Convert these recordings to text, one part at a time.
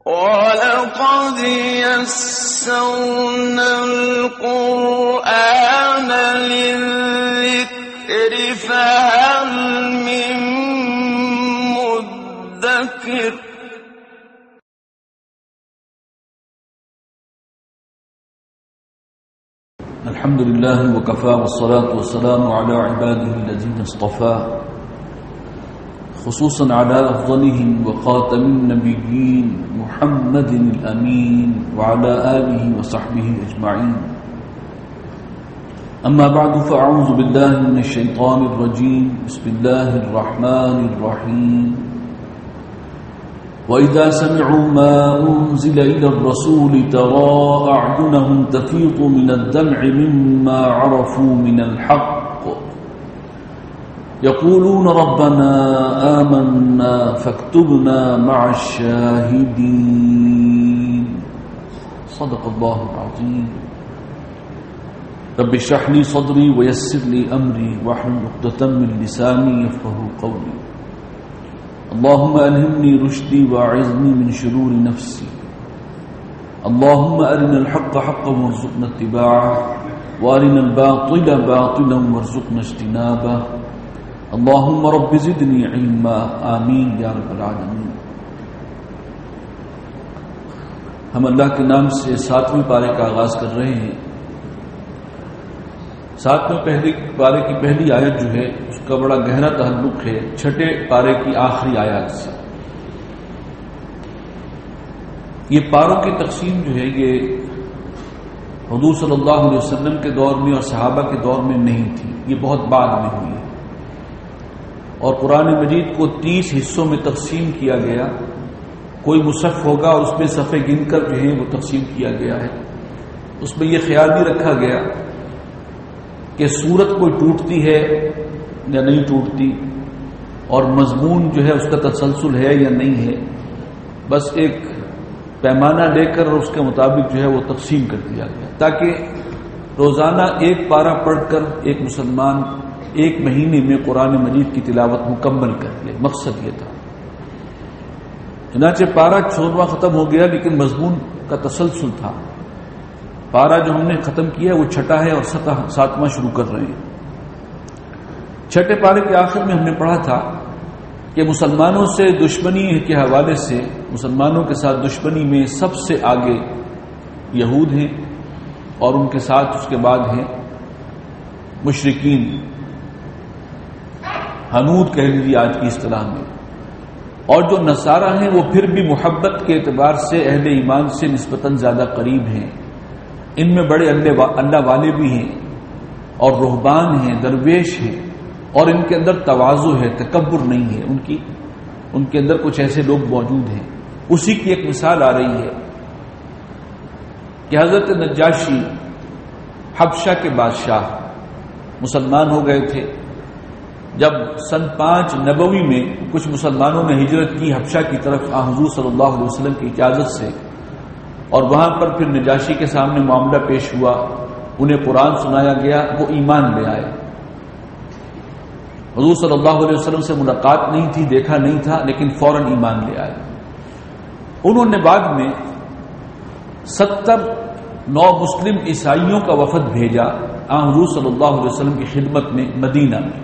وَلَقَدْ يَسَّرْنَا الْقُرْآنَ لِلذِّكْرِ فَهَلْ مِن مُّدَّكِرٍ الحمد لله وكفى والصلاة والسلام على عباده الذين اصطفى خصوصا على أفضلهم وخاتم النبيين محمد الأمين وعلى آله وصحبه أجمعين. أما بعد فأعوذ بالله من الشيطان الرجيم. بسم الله الرحمن الرحيم. وَإِذَا سَمِعُوا مَا أُنزِلَ إِلَى الرَّسُولِ تَرَى أَعْيُنَهُمْ تَفِيضُ مِنَ الدَّمْعِ مِمَّا عَرَفُوا مِنَ الْحَقِّ يَقُولُونَ رَبَّنَا آمَنَّا فَاكْتُبْنَا مَعَ الشَّاهِدِينَ. صدق الله العظيم. رب اشرح لي صدري ويسر لي أمري واحلل عقدة من لساني يفقهوا قولي. اللهم ألهمني رشدي وأعذني من شرور نفسي. اللهم أرنا الحق حقا وارزقنا اتباعه وأرنا الباطل باطلا وارزقنا اجتنابه. اللهم رب زدني علما. آمین یا رب العالمین. ہم اللہ کے نام سے 7ویں پارے کا آغاز کر رہے ہیں. 7ویں پارے کی پہلی آیت جو ہے اس کا بڑا گہرا تعلق ہے 6 پارے کی آخری آیات سے. یہ پاروں کی تقسیم جو ہے یہ حضور صلی اللہ علیہ وسلم کے دور میں اور صحابہ کے دور میں نہیں تھی، یہ بہت بعد میں ہوئی ہے. اور قرآن مجید کو 30 حصوں میں تقسیم کیا گیا. کوئی مصحف ہوگا اور اس میں صفحے گن کر جو ہے وہ تقسیم کیا گیا ہے. اس میں یہ خیال نہیں رکھا گیا کہ سورت کوئی ٹوٹتی ہے یا نہیں ٹوٹتی اور مضمون جو ہے اس کا تسلسل ہے یا نہیں ہے. بس ایک پیمانہ لے کر اور اس کے مطابق جو ہے وہ تقسیم کر دیا گیا تاکہ روزانہ ایک پارہ پڑھ کر ایک مسلمان ایک مہینے میں قرآن مجید کی تلاوت مکمل کر لے. مقصد یہ تھا. چنانچہ پارہ 16واں ختم ہو گیا لیکن مضمون کا تسلسل تھا. پارہ جو ہم نے ختم کیا وہ 6 ہے اور 7واں شروع کر رہے ہیں. 6 پارے کے آخر میں ہم نے پڑھا تھا کہ مسلمانوں سے دشمنی کے حوالے سے مسلمانوں کے ساتھ دشمنی میں سب سے آگے یہود ہیں اور ان کے ساتھ اس کے بعد ہیں مشرکین، حنود کہہ لیجیے آج کی اصطلاح میں. اور جو نصارہ ہیں وہ پھر بھی محبت کے اعتبار سے اہل ایمان سے نسبتاً زیادہ قریب ہیں. ان میں بڑے اللہ والے بھی ہیں اور رہبان ہیں، درویش ہیں، اور ان کے اندر تواضع ہے، تکبر نہیں ہے. ان کے اندر کچھ ایسے لوگ موجود ہیں. اسی کی ایک مثال آ رہی ہے کہ حضرت نجاشی حبشہ کے بادشاہ مسلمان ہو گئے تھے. جب سن 5 نبوی میں کچھ مسلمانوں نے ہجرت کی حبشہ کی طرف حضور صلی اللہ علیہ وسلم کی اجازت سے، اور وہاں پر پھر نجاشی کے سامنے معاملہ پیش ہوا، انہیں قرآن سنایا گیا، وہ ایمان لے آئے. حضور صلی اللہ علیہ وسلم سے ملاقات نہیں تھی، دیکھا نہیں تھا، لیکن فوراً ایمان لے آئے. انہوں نے بعد میں 70 نو مسلم عیسائیوں کا وفد بھیجا حضور صلی اللہ علیہ وسلم کی خدمت میں مدینہ میں.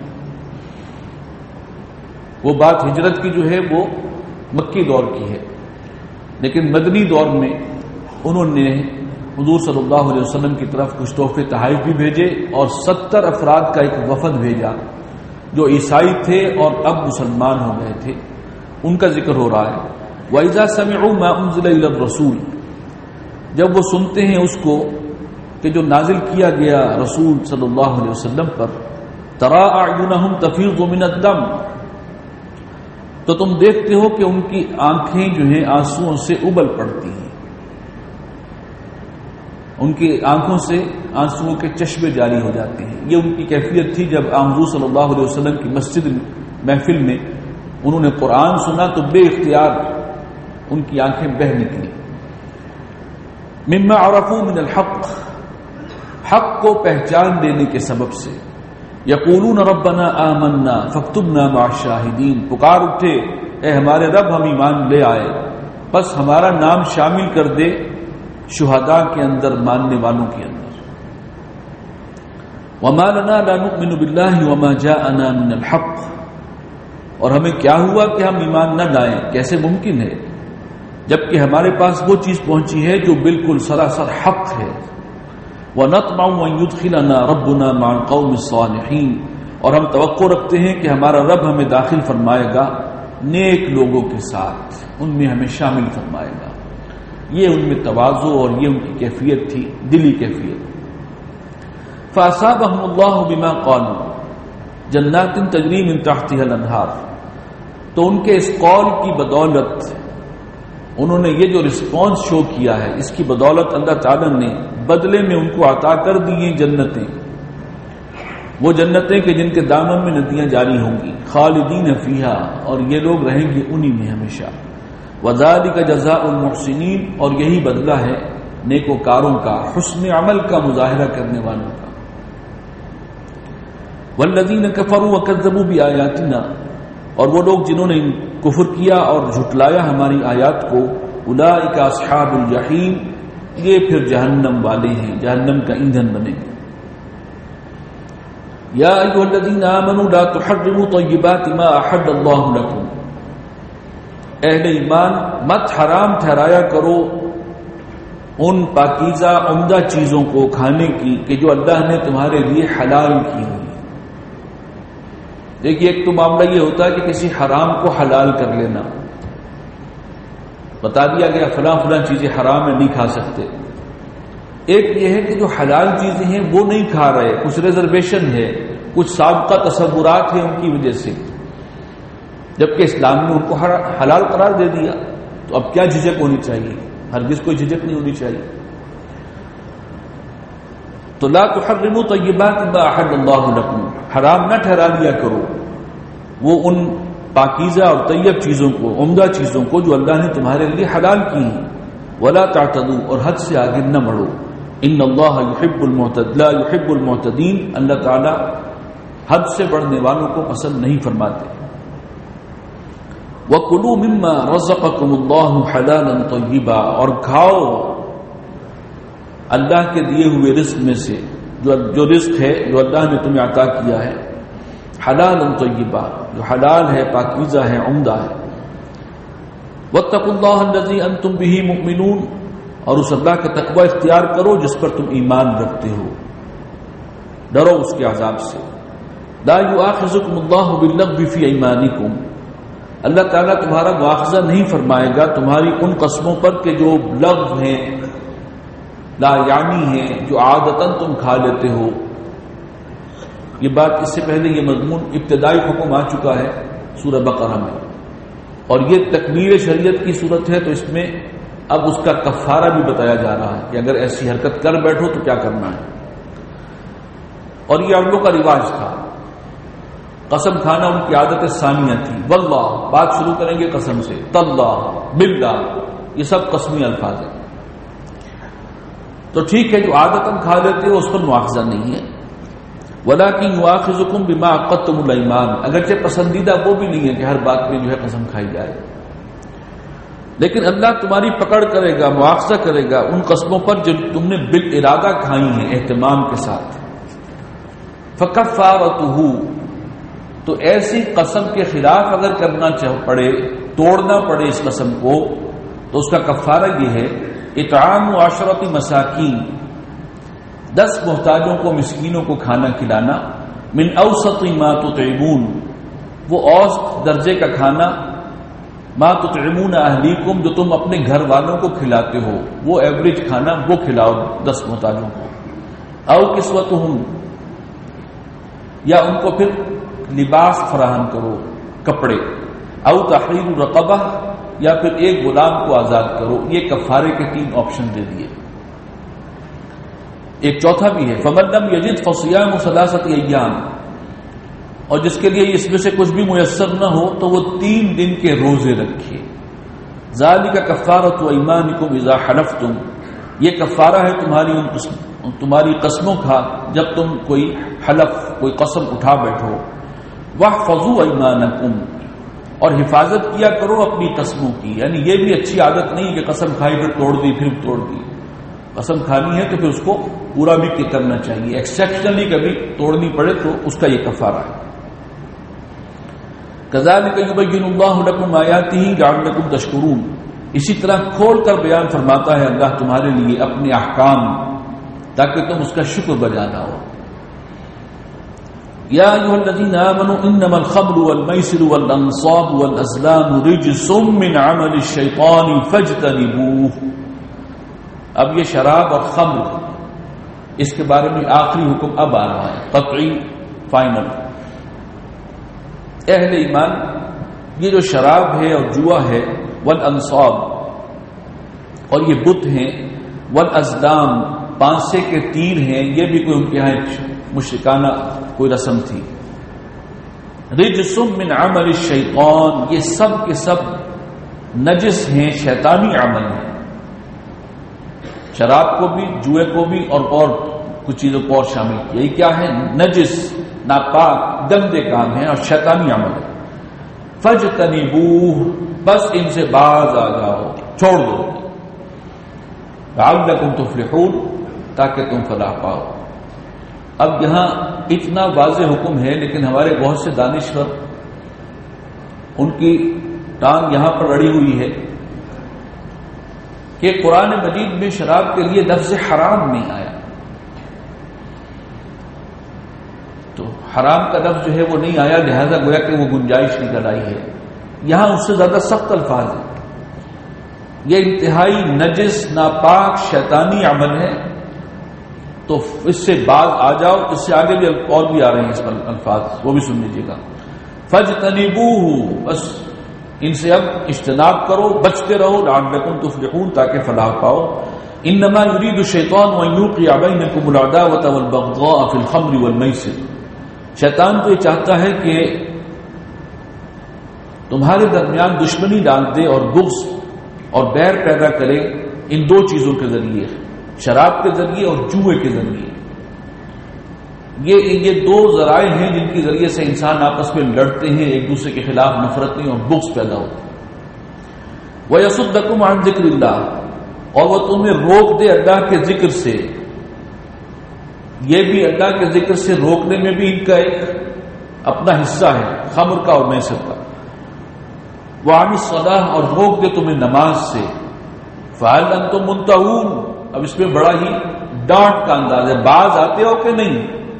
وہ بات ہجرت کی جو ہے وہ مکی دور کی ہے، لیکن مدنی دور میں انہوں نے حضور صلی اللہ علیہ وسلم کی طرف کچھ تحفے تحائف بھی بھیجے اور 70 افراد کا ایک وفد بھیجا جو عیسائی تھے اور اب مسلمان ہو گئے تھے. ان کا ذکر ہو رہا ہے. وَإِذَا سَمِعُوا مَا أُنزِلَ إِلَى الرَّسُولِ، جب وہ سنتے ہیں اس کو کہ جو نازل کیا گیا رسول صلی اللہ علیہ وسلم پر، تَرَى أَعْيُنَهُمْ تَفِيضُ مِنَ الدَّمْعِ، تو تم دیکھتے ہو کہ ان کی آنکھیں جو ہیں آنسوؤں سے ابل پڑتی ہیں. ان کی آنکھوں سے آنسوؤں کے چشمے جاری ہو جاتے ہیں. یہ ان کی کیفیت تھی جب حضور صلی اللہ علیہ وسلم کی مسجد محفل میں انہوں نے قرآن سنا تو بے اختیار ان کی آنکھیں بہہ نکلی. مما عرفوا من الحق، حق کو پہچان دینے کے سبب سے. یقولون ربنا آمنا فاکتبنا مع الشاہدین، پکار اٹھے اے ہمارے رب ہم ایمان لے آئے بس ہمارا نام شامل کر دے شہداء کے اندر، ماننے والوں کے اندر۔ وما لنا لا نؤمن بالله وما جاءنا من الحق، اور ہمیں کیا ہوا کہ ہم ایمان نہ لائیں، کیسے ممکن ہے جبکہ ہمارے پاس وہ چیز پہنچی ہے جو بالکل سراسر حق ہے۔ وَنَطْمَعُ أَن يُدْخِلَنَا رَبُّنَا مَعَ الْقَوْمِ الصَّالِحِينَ، اور ہم توقع رکھتے ہیں کہ ہمارا رب ہمیں داخل فرمائے گا نیک لوگوں کے ساتھ، ان میں ہمیں شامل فرمائے گا۔ یہ ان میں تواضع اور یہ ان کی کیفیت تھی، دلی کیفیت۔ فَأَصَابَهُمُ اللَّهُ بِمَا قَالُوا جَنَّاتٍ تَجْرِي مِن تَحْتِهَا الْأَنْهَارُ، تو ان کے اس قول کی بدولت انہوں نے یہ جو رسپانس شو کیا ہے، اس کی بدولت اللہ تعالی نے بدلے میں ان کو عطا کر دی ہیں جنتیں، وہ جنتیں کہ جن کے دامن میں ندیاں جاری ہوں گی، خالدین فیہا، اور یہ لوگ رہیں گے انہی میں ہمیشہ۔ وذالک جزاء المحسنین، اور یہی بدلہ ہے نیکوکاروں کا، حسن عمل کا مظاہرہ کرنے والوں کا۔ والذین کفروا وکذبوا بآیاتنا، اور وہ لوگ جنہوں نے کفر کیا اور جھٹلایا ہماری آیات کو، اولئک اصحاب الجحیم، یہ پھر جہنم والے ہیں، جہنم کا ایندھن بنیں گے۔ یا ایھا الذین آمنوا لا تحرموا طیبات ما احل اللہ لکم، اہل ایمان مت حرام ٹھہرایا کرو ان پاکیزہ عمدہ چیزوں کو کھانے کی کہ جو اللہ نے تمہارے لیے حلال کی ہوئی۔ دیکھیے ایک تو معاملہ یہ ہوتا ہے کہ کسی حرام کو حلال کر لینا، بتا دیا گیا فلاں فلاں چیزیں حرام ہے نہیں کھا سکتے۔ ایک یہ ہے کہ جو حلال چیزیں ہیں وہ نہیں کھا رہے، کچھ ریزرویشن ہے، کچھ سابقہ تصورات ہیں ان کی وجہ سے، جبکہ اسلام نے ان کو حلال قرار دے دیا، تو اب کیا جھجک ہونی چاہیے؟ ہرگز کوئی جھجک نہیں ہونی چاہیے۔ تو لا تحرموا طیبات ما احل اللہ لکم، حرام نہ ٹھہرا دیا کرو وہ ان پاکیزہ اور طیب چیزوں کو، عمدہ چیزوں کو جو اللہ نے تمہارے لیے حلال کی ہیں۔ ولا تعتدوا، اور حد سے آگے نہ بڑھو۔ ان اللہ یحب لا یحب المعتدین، اللہ تعالی حد سے بڑھنے والوں کو پسند نہیں فرماتے۔ وَكُلُوا مِمَّا رَزَقَكُمُ اللَّهُ حَلَالًا طَيِّبًا، اور کھاؤ اللہ کے دیے ہوئے رزق میں سے، جو رزق ہے جو اللہ نے تمہیں عطا کیا ہے، حلالا طیبا، جو حلال ہے، پاکیزہ ہے، عمدہ ہے۔ واتقوا اللہ الذی انتم بہ مؤمنون، اور اس اللہ کا تقوی اختیار کرو جس پر تم ایمان رکھتے ہو، ڈرو اس کے عذاب سے۔ لا یؤاخذکم اللہ باللغو فی ایمانکم، اللہ تعالیٰ تمہارا مواخذہ نہیں فرمائے گا تمہاری ان قسموں پر کہ جو لغو ہیں، لا یعنی ہے، جو عادتاً تم کھا لیتے ہو۔ یہ بات اس سے پہلے یہ مضمون ابتدائی حکم آ چکا ہے سورہ بقرہ میں، اور یہ تکمیل شریعت کی صورت ہے، تو اس میں اب اس کا کفارہ بھی بتایا جا رہا ہے کہ اگر ایسی حرکت کر بیٹھو تو کیا کرنا ہے۔ اور یہ عربوں کا رواج تھا، قسم کھانا ان کی عادت ثانیہ تھی۔ واللہ، بات شروع کریں گے قسم سے، تاللہ، باللہ، یہ سب قسمی الفاظ ہیں۔ تو ٹھیک ہے، جو عادتاً کھا لیتے ہو اس پر مواخذہ نہیں ہے۔ وَلَٰكِن يُؤَاخِذُكُم بِمَا عَقَّدتُّمُ الْأَيْمَانَ، اگرچہ پسندیدہ وہ بھی نہیں ہے کہ ہر بات میں جو ہے قسم کھائی جائے، لیکن اللہ تمہاری پکڑ کرے گا، مواخذہ کرے گا ان قسموں پر جو تم نے بالارادہ کھائی ہیں، اہتمام کے ساتھ۔ فَكَفَّارَتُهُ، تو ایسی قسم کے خلاف اگر کرنا پڑے، توڑنا پڑے اس قسم کو، تو اس کا کفارہ یہ ہے اطعام 10 مساکین، 10 محتاجوں کو، مسکینوں کو کھانا کھلانا، من اوسط ما تطعمون، وہ اوسط درجے کا کھانا، ما تطعمون اہلیکم، جو تم اپنے گھر والوں کو کھلاتے ہو، وہ ایوریج کھانا وہ کھلاؤ 10 محتاجوں کو۔ او کسوتہم، یا ان کو پھر لباس فراہم کرو، کپڑے۔ او تحریر رقبہ، یا پھر ایک غلام کو آزاد کرو۔ یہ کفارے کے 3 آپشن دے دیے۔ ایک چوتھا بھی ہے، فمن لم یجد فصیام 3 ایام، اور جس کے لیے اس میں سے کچھ بھی میسر نہ ہو تو وہ 3 دن کے روزے رکھے۔ ذالک کفارۃ ایمانکم اذا حلفتم، یہ کفارہ ہے تمہاری قسموں کا جب تم کوئی قسم اٹھا بیٹھو۔ واحفظوا ایمانکم، اور حفاظت کیا کرو اپنی قسموں کی، یعنی یہ بھی اچھی عادت نہیں کہ قسم کھائی پھر توڑ دی پھر توڑ دی. قسم کھانی ہے تو پھر اس کو پورا بھی کرنا چاہیے، ایکسیپشنلی کبھی توڑنی پڑے تو اس کا یہ کفارہ ہے. کذالک یبین اللہ لکم آیاتہ لعلکم تشکرون، اسی طرح کھول کر بیان فرماتا ہے اللہ تمہارے لیے اپنے احکام تاکہ تم اس کا شکر بجا لاؤ. یا ایھا الذین آمنوا انما الخمر والمیسر والانصاب والازلام رجس من عمل الشیطان فاجتنبوہ. اب یہ شراب اور خمر اس کے بارے میں آخری حکم اب آ رہا ہے، قطعی فائنل. اہل ایمان یہ جو شراب ہے اور جوا ہے، والانصاب اور یہ بت ہیں، والازلام پانسے کے تیر ہیں، یہ بھی کوئی ان کے یہاں مشرکانہ کوئی رسم تھی. رجس من عمل الشیطان، یہ سب کے سب نجس ہیں، شیطانی عمل ہیں. شراب کو بھی، جوئے کو بھی اور کچھ چیزوں کو اور شامل کیا. یہ کیا ہے؟ نجس، ناپاک، گندے کام ہیں اور شیطانی عمل ہے. فاجتنبوہ، بس ان سے باز آ جاؤ، چھوڑ دو. لعلکم تفلحون، تاکہ تم فلاح پاؤ. اب یہاں اتنا واضح حکم ہے، لیکن ہمارے بہت سے دانشور ان کی ٹانگ یہاں پر اڑی ہوئی ہے کہ قرآن مجید میں شراب کے لیے لفظ حرام نہیں آیا، تو حرام کا لفظ جو ہے وہ نہیں آیا، لہذا گویا کہ وہ گنجائش نکل آئی ہے. یہاں اس سے زیادہ سخت الفاظ ہیں. یہ انتہائی نجس، ناپاک، شیطانی عمل ہے، تو اس سے بعد آ جاؤ. اس سے آگے بھی اور بھی آ رہے ہیں اس پر الفاظ، وہ بھی سن لیجیے گا. فاجتنبوہ، بس ان سے اب اجتناب کرو، بچتے رہو. لعلکم تفلحون، تاکہ فلاح پاؤ. انما یرید الشیطان ان یوقع بینکم العداوۃ والبغضاء فی الخمر والمیسر. شیطان تو یہ چاہتا ہے کہ تمہارے درمیان دشمنی ڈال دے اور بغض اور بیر پیدا کرے ان دو چیزوں کے ذریعے، شراب کے ذریعے اور جوئے کے ذریعے. یہ دو ذرائع ہیں جن کے ذریعے سے انسان آپس میں لڑتے ہیں، ایک دوسرے کے خلاف نفرتیں اور بغض پیدا ہوتے ہیں. وَيَصُدَّكُمْ عَنْ ذِكْرِ اللَّهِ، اور وہ تمہیں روک دے اللہ کے ذکر سے. یہ بھی اللہ کے ذکر سے روکنے میں بھی ان کا ایک اپنا حصہ ہے، خمر کا اور میسر کا. وَعَنِ الصَّلَاةِ، اور روک دے تمہیں نماز سے. فَهَلْ أَنْتُمْ مُنْتَهُونَ، اب اس میں بڑا ہی ڈانٹ کا انداز ہے، باز آتے ہو کہ نہیں؟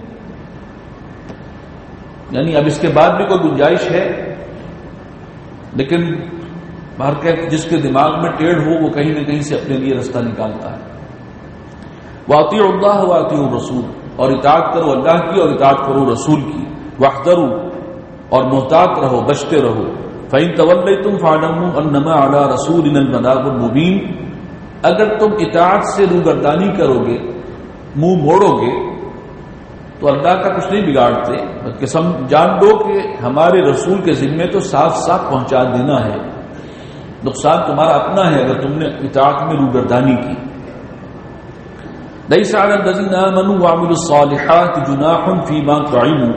یعنی اب اس کے بعد بھی کوئی گنجائش ہے، لیکن باہر کہ جس کے دماغ میں ٹیڑھ ہو وہ کہیں نہ کہیں سے اپنے لیے رستہ نکالتا ہے. وَأَطِيعُوا اللَّهَ وَأَطِيعُوا الرَّسُولَ، اور اطاعت کرو اللہ کی اور اطاعت کرو رسول کی. وَاحْذَرُوا، اور محتاط رہو، بچتے رہو. فَإِن تَوَلَّيْتُمْ فَاعْلَمُوا أَنَّمَا عَلَى رَسُولِنَا الْبَلَاغُ الْمُبِينُ، اگر تم اطاعت سے روگردانی کرو گے، منہ موڑو گے، تو اللہ کا کچھ نہیں بگاڑتے، بلکہ جان دو کہ ہمارے رسول کے ذمے تو صاف صاف پہنچا دینا ہے. نقصان تمہارا اپنا ہے اگر تم نے اطاعت میں روگردانی کی. لَيْسَ عَلَى الَّذِينَ آمَنُوا وَعَمِلُوا الصَّالِحَاتِ جُنَاحٌ فِيمَا طُعِمُوا،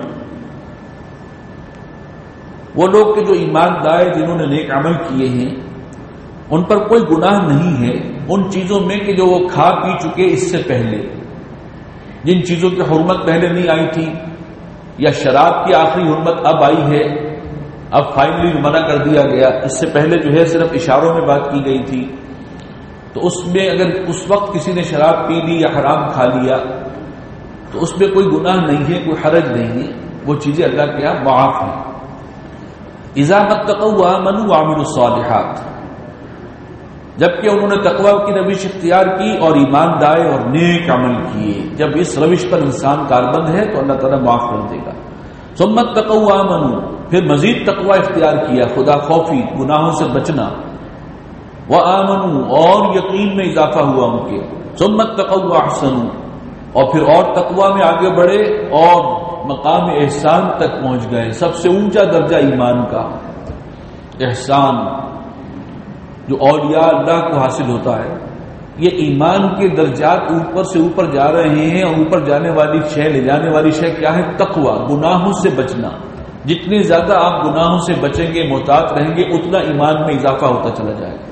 وہ لوگ کہ جو ایمان لائے جنہوں نے نیک عمل کیے ہیں ان پر کوئی گناہ نہیں ہے ان چیزوں میں کہ جو وہ کھا پی چکے اس سے پہلے. جن چیزوں کی حرمت پہلے نہیں آئی تھی، یا شراب کی آخری حرمت اب آئی ہے، اب فائنلی منع کر دیا گیا. اس سے پہلے جو ہے صرف اشاروں میں بات کی گئی تھی، تو اس میں اگر اس وقت کسی نے شراب پی لی یا حرام کھا لیا تو اس میں کوئی گناہ نہیں ہے، کوئی حرج نہیں ہے، وہ چیزیں اللہ کے یہاں معاف ہیں. اذا اتقوا وآمنوا وعملوا الصالحات، جبکہ انہوں نے تقوی کی روش اختیار کی اور ایمان لائے اور نیک عمل کیے. جب اس روش پر انسان کاربند ہے تو اللہ تعالیٰ معاف کر دے گا. ثم اتقوا وآمنوا، پھر مزید تقوی اختیار کیا، خدا خوفی، گناہوں سے بچنا. وآمنوا، اور یقین میں اضافہ ہوا ان کے. ثم اتقوا واحسنوا، اور پھر اور تقوی میں آگے بڑھے اور مقام احسان تک پہنچ گئے. سب سے اونچا درجہ ایمان کا احسان جو اولیاء اللہ کو حاصل ہوتا ہے، یہ ایمان کے درجات اوپر سے اوپر جا رہے ہیں. اور اوپر جانے والی شے، لے جانے والی شے کیا ہے؟ تقوی، گناہوں سے بچنا، جتنے زیادہ آپ گناہوں سے بچیں گے، محتاط رہیں گے، اتنا ایمان میں اضافہ ہوتا چلا جائے گا۔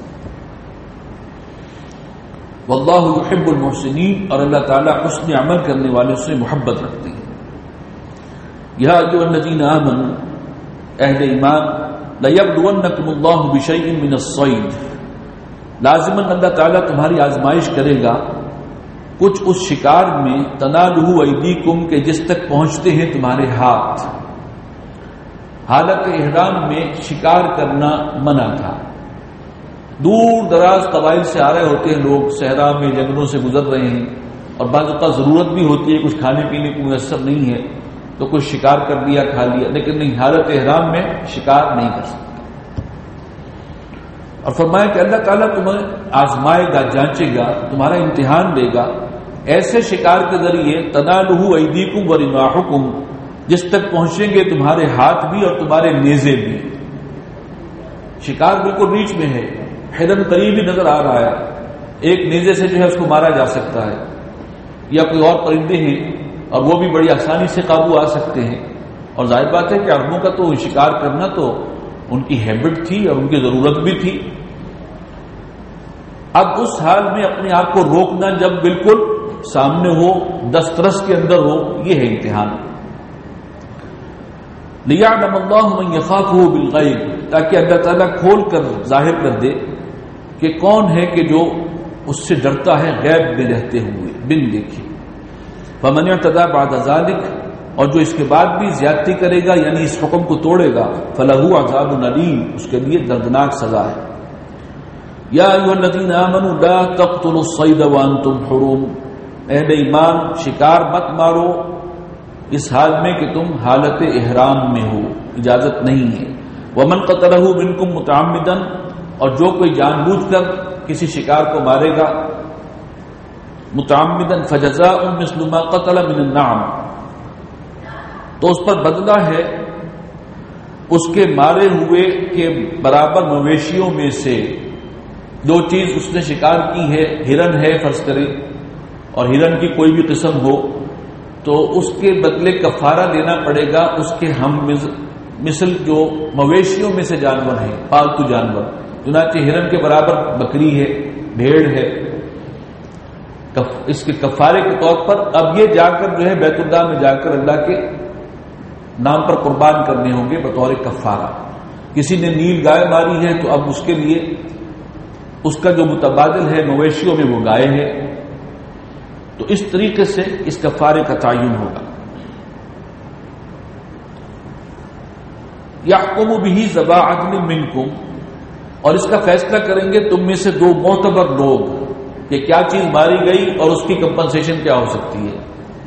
واللہ یحب المحسنین، اور اللہ تعالیٰ حسن عمل کرنے والوں سے محبت رکھتے ہیں۔ یا ایھا الذین آمنوا، اہل ایمان، لیبلونکم اللہ بشیء من الصید، لازماً اللہ تعالیٰ تمہاری آزمائش کرے گا کچھ اس شکار میں، تنالہ ایدیکم، کہ جس تک پہنچتے ہیں تمہارے ہاتھ۔ حالت احرام میں شکار کرنا منع تھا۔ دور دراز قبائل سے آ رہے ہوتے ہیں لوگ، صحرا میں جنگلوں سے گزر رہے ہیں، اور بعض اوقات ضرورت بھی ہوتی ہے، کچھ کھانے پینے کو میسر نہیں ہے تو کچھ شکار کر لیا، کھا لیا، لیکن نہیں، حالت احرام میں شکار نہیں کر سکتا۔ اور فرمایا کہ اللہ تعالیٰ تمہیں آزمائے گا، جانچے گا، تمہارا امتحان لے گا ایسے شکار کے ذریعے، تنالہ ایدیکم ورماحکم، جس تک پہنچیں گے تمہارے ہاتھ بھی اور تمہارے نیزے بھی۔ شکار بالکل ریچ میں ہے، ہرن قریب ہی نظر آ رہا ہے، ایک نیزے سے جو ہے اس کو مارا جا سکتا ہے، یا کوئی اور پرندے ہیں اور وہ بھی بڑی آسانی سے قابو آ سکتے ہیں۔ اور ظاہر بات ہے کہ عربوں کا تو شکار کرنا تو ان کی ہیبٹ تھی اور ان کی ضرورت بھی تھی۔ اب اس حال میں اپنے آپ کو روکنا جب بالکل سامنے ہو، دسترس کے اندر ہو، یہ ہے امتحان۔ لِيَعْلَمَ اللَّهُ مَن يَخَافُهُ بِالْغَيْبِ، تاکہ اللہ تعالیٰ کھول کر ظاہر کر دے کہ کون ہے کہ جو اس سے ڈرتا ہے غیب میں رہتے ہوئے، بن دیکھے۔ فَمَنِ اعْتَدَىٰ بَعْدَ ذَلِكَ، اور جو اس کے بعد بھی زیادتی کرے گا، یعنی اس حکم کو توڑے گا، فَلَهُ عَذَابٌ أَلِيمٌ، اس کے لیے دردناک سزا ہے۔ یا ایھا الذین آمنوا لا تقتلوا الصید وانتم حرم، اہل ایمان، شکار مت مارو اس حال میں کہ تم حالت احرام میں ہو، اجازت نہیں ہے۔ ومن قتلہ منکم متعمدا، اور جو کوئی جان بوجھ کر کسی شکار کو مارے گا، متعمدا، فجزاء مثل ما قتل من النعم، تو اس پر بدلہ ہے اس کے مارے ہوئے کے برابر مویشیوں میں سے جو چیز اس نے شکار کی ہے، ہرن ہے فرض کریں، اور ہرن کی کوئی بھی قسم ہو، تو اس کے بدلے کفارہ دینا پڑے گا اس کے ہم مثل جو مویشیوں میں سے جانور ہیں، پالتو جانور، چنانچہ ہرن کے برابر بکری ہے، بھیڑ ہے، اس کے کفارے کے طور پر اب یہ جا کر جو ہے بیت اللہ میں جا کر اللہ کے نام پر قربان کرنے ہوں گے بطور کفارہ۔ کسی نے نیل گائے ماری ہے تو اب اس کے لیے اس کا جو متبادل ہے مویشیوں میں وہ گائے ہے، تو اس طریقے سے اس کفارے کا تعین ہوگا۔ یحکم بہ ذوی عدل منکم، اور اس کا فیصلہ کریں گے تم میں سے دو معتبر لوگ کہ کیا چیز ماری گئی اور اس کی کمپنسیشن کیا ہو سکتی ہے۔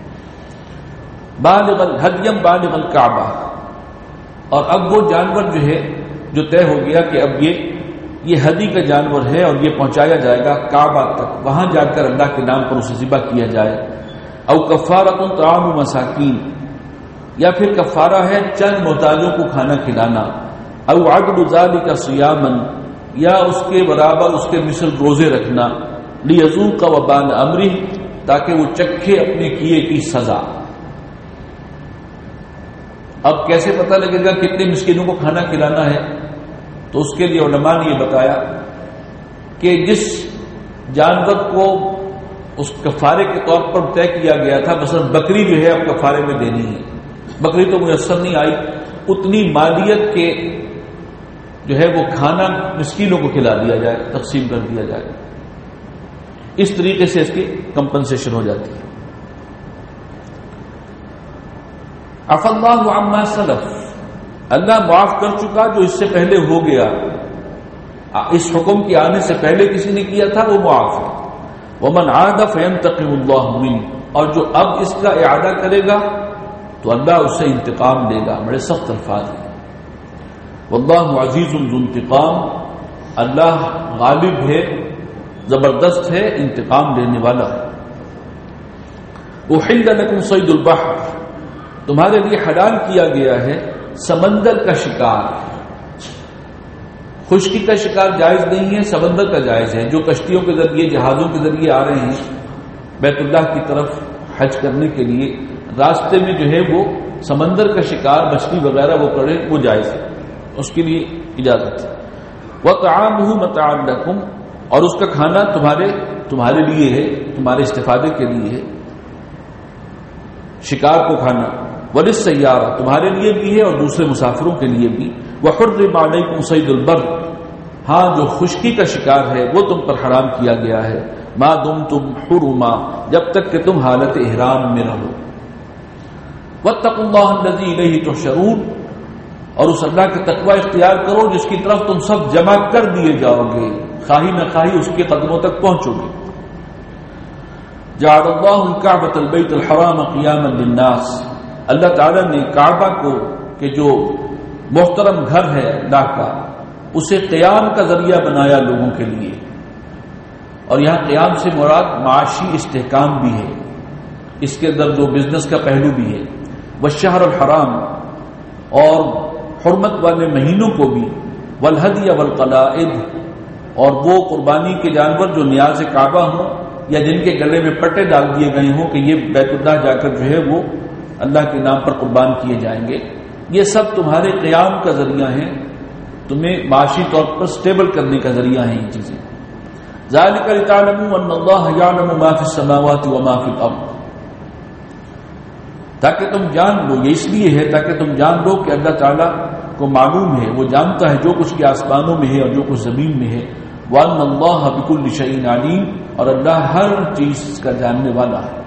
بالغ الہدی بالغ الکعبہ، اور اب وہ جانور جو ہے جو طے ہو گیا کہ اب یہ ہدی کا جانور ہے اور یہ پہنچایا جائے گا کعبہ تک، وہاں جا کر اللہ کے نام پر اسے ذبح کیا جائے۔ او کفارۃ طعام مساکین، یا پھر کفارہ ہے چند محتاجوں کو کھانا کھلانا۔ او عدل ذلک صیاما، یا اس کے برابر اس کے مثل روزے رکھنا۔ لیذوق وبال امرہ، تاکہ وہ چکھے اپنے کیے کی سزا۔ اب کیسے پتہ لگے گا کتنے مسکینوں کو کھانا کھلانا ہے؟ تو اس کے لیے علماء نے یہ بتایا کہ جس جانور کو اس کفارے کے طور پر طے کیا گیا تھا، مثلا بکری جو ہے اب کفارے میں دینی ہے، بکری تو میسر نہیں آئی، اتنی مالیت کے جو ہے وہ کھانا مسکینوں کو کھلا دیا جائے، تقسیم کر دیا جائے، اس طریقے سے اس کی کمپنسیشن ہو جاتی ہے۔ عفا اللہ عما سلف، اللہ معاف کر چکا جو اس سے پہلے ہو گیا، اس حکم کے آنے سے پہلے کسی نے کیا تھا وہ معاف ہے۔ ومن عاد فینتقم اللہ منہ، اور جو اب اس کا اعادہ کرے گا تو اللہ اسے انتقام دے گا۔ بڑے سخت الفاظ ہیں۔ واللہ عزیز ذو انتقام، اللہ غالب ہے، زبردست ہے، انتقام لینے والا ہے۔ احل لکم صید البحر، تمہارے لیے حلال کیا گیا ہے سمندر کا شکار۔ خشکی کا شکار جائز نہیں ہے، سمندر کا جائز ہے۔ جو کشتیوں کے ذریعے، جہازوں کے ذریعے آ رہے ہیں بیت اللہ کی طرف حج کرنے کے لیے، راستے میں جو ہے وہ سمندر کا شکار مچھلی وغیرہ وہ کرے وہ جائز ہے، اس کے لیے اجازت ہے۔ وَطَعَامُهُ مَتَاعًا لَكُمْ، اور اس کا کھانا تمہارے لیے ہے، تمہارے استفادے کے لیے ہے، شکار کو کھانا۔ وَلِلسَّيَّارَةِ، تمہارے لیے بھی ہے اور دوسرے مسافروں کے لیے بھی۔ وَحُرِّمَ عَلَيْكُمْ صَيْدُ الْبَرِّ، ہاں جو خشکی کا شکار ہے وہ تم پر حرام کیا گیا ہے، ما دمتم حرما، جب تک کہ تم حالت احرام میں رہو۔ واتقوا اللہ الذی الیہ تحشرون، اور اس اللہ کا تقوی اختیار کرو جس کی طرف تم سب جمع کر دیے جاؤ گے، خواہی نہ خواہی اس کے قدموں تک پہنچو گے۔ جعل اللہ الکعبۃ البیت الحرام قیاما للناس، اللہ تعالی نے کعبہ کو کہ جو محترم گھر ہے اللہ کا، اسے قیام کا ذریعہ بنایا لوگوں کے لیے، اور یہاں قیام سے مراد معاشی استحکام بھی ہے، اس کے اندر جو بزنس کا پہلو بھی ہے۔ والشہر الحرام، اور حرمت والے مہینوں کو بھی، والہدی والقلائد، اور وہ قربانی کے جانور جو نیاز کعبہ ہوں یا جن کے گلے میں پٹے ڈال دیے گئے ہوں کہ یہ بیت اللہ جا کر جو ہے وہ اللہ کے نام پر قربان کیے جائیں گے، یہ سب تمہارے قیام کا ذریعہ ہیں، تمہیں معاشی طور پر سٹیبل کرنے کا ذریعہ ہیں یہ چیزیں۔ ذالک لتعلموا ان اللہ یعلم ما فی السماوات وما فی الارض، تاکہ تم جان لو، یہ اس لیے ہے تاکہ تم جان لو کہ اللہ تعالیٰ کو معلوم ہے، وہ جانتا ہے جو کچھ کے آسمانوں میں ہے اور جو کچھ زمین میں ہے۔ وَأَنَّ اللَّهَ بِكُلِّ شَيْءٍ عَلِيمٌ، اور اللہ ہر چیز کا جاننے والا ہے۔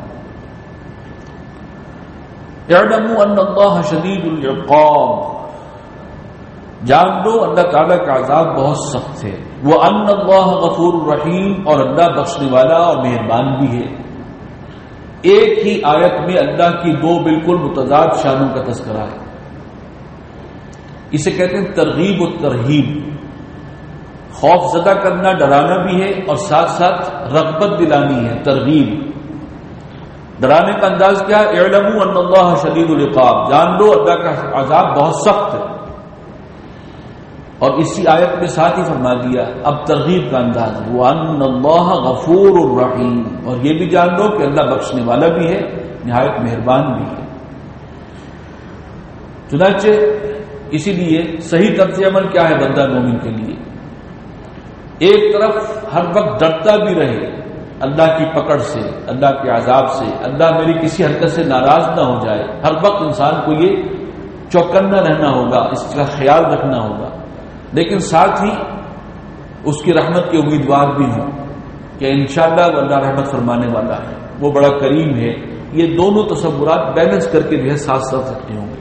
اعلموا ان اللہ شدید العقاب، جان لو اللہ تعالیٰ کا عذاب بہت سخت ہے۔ وَأَنَّ اللَّهَ غَفُورٌ رَحِيمٌ، اور اللہ بخشنے والا اور مہربان بھی ہے۔ ایک ہی آیت میں اللہ کی دو بالکل متضاد شانوں کا تذکرہ ہے، اسے کہتے ہیں ترغیب و ترہیب، خوف زدہ کرنا، ڈرانا بھی ہے اور ساتھ ساتھ رغبت دلانی ہے، ترغیب۔ ڈرانے کا انداز کیا ہے؟ اعلموا ان اللہ شدید العقاب، جان لو اللہ کا عذاب بہت سخت ہے، اور اسی آیت میں ساتھ ہی فرما دیا اب ترغیب کا انداز ہے، وَأَنَّ اللَّهَ غَفُورٌ رَحِيمٌ، اور یہ بھی جان لو کہ اللہ بخشنے والا بھی ہے، نہایت مہربان بھی ہے۔ چنانچہ اسی لیے صحیح طرز عمل کیا ہے بندہ مومن کے لیے؟ ایک طرف ہر وقت ڈرتا بھی رہے اللہ کی پکڑ سے، اللہ کے عذاب سے، اللہ میری کسی حرکت سے ناراض نہ ہو جائے، ہر وقت انسان کو یہ چوکنا رہنا ہوگا، اس کا خیال رکھنا ہوگا، لیکن ساتھ ہی اس کی رحمت کے امیدوار بھی ہوں کہ انشاءاللہ وہ اللہ رحمت فرمانے والا ہے، وہ بڑا کریم ہے۔ یہ دونوں تصورات بیلنس کر کے جو ہے ساتھ ساتھ رکھنے ہوں گے۔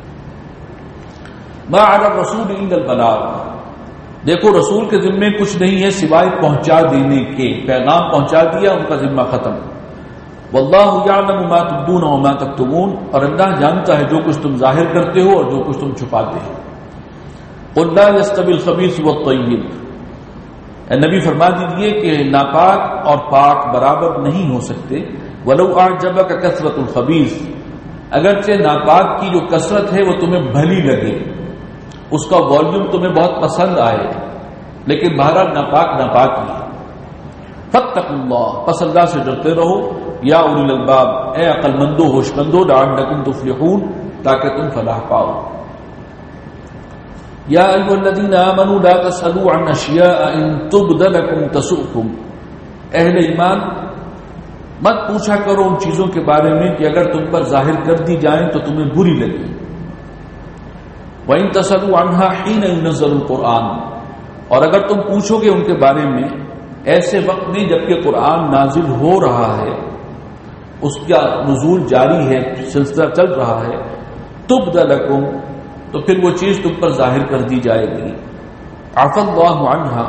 ما علی الرسول الا البلاغ، دیکھو رسول کے ذمے کچھ نہیں ہے سوائے پہنچا دینے کے، پیغام پہنچا دیا، ان کا ذمہ ختم۔ واللہ یعلم ما تبدون وما تکتمون، اور اللہ جانتا ہے جو کچھ تم ظاہر کرتے ہو اور جو کچھ تم چھپاتے ہو۔ قل لا يستوي الخبيث والطيب، اے نبی فرما دیجئے کہ ناپاک اور پاک برابر نہیں ہو سکتے۔ ولو اعجبك كثرة الخبيث، اگرچہ ناپاک کی جو کثرت ہے وہ تمہیں بھلی لگے، اس کا والیوم تمہیں بہت پسند آئے، لیکن بہرحال ناپاک ناپاک ہی ہے۔ فاتقوا اللہ، پس اللہ سے ڈرتے رہو، یا اولی الالباب، اے عقل مندو ہوش مندو، لعلکم تفلحون، تاکہ تم فلاح پاؤ۔ یا ایھا الذین آمنوا لا تسألوا عن اشیاء ان تبد لکم تسؤکم، اہل ایمان مت پوچھا کرو ان چیزوں کے بارے میں کہ اگر تم پر ظاہر کر دی جائیں تو تمہیں بری لگے۔ وَإِن تَسْأَلُوا عَنْهَا حِينَ يُنَزَّلُ الْقُرْآنُ، اور اگر تم پوچھو گے ان کے بارے میں ایسے وقت نہیں جبکہ قرآن نازل ہو رہا ہے، اس کا نزول جاری ہے، سلسلہ چل رہا ہے، تُبْدَ لَكُمْ، تو پھر وہ چیز تم پر ظاہر کر دی جائے گی۔ عَفَا اللَّهُ عَنْهَا،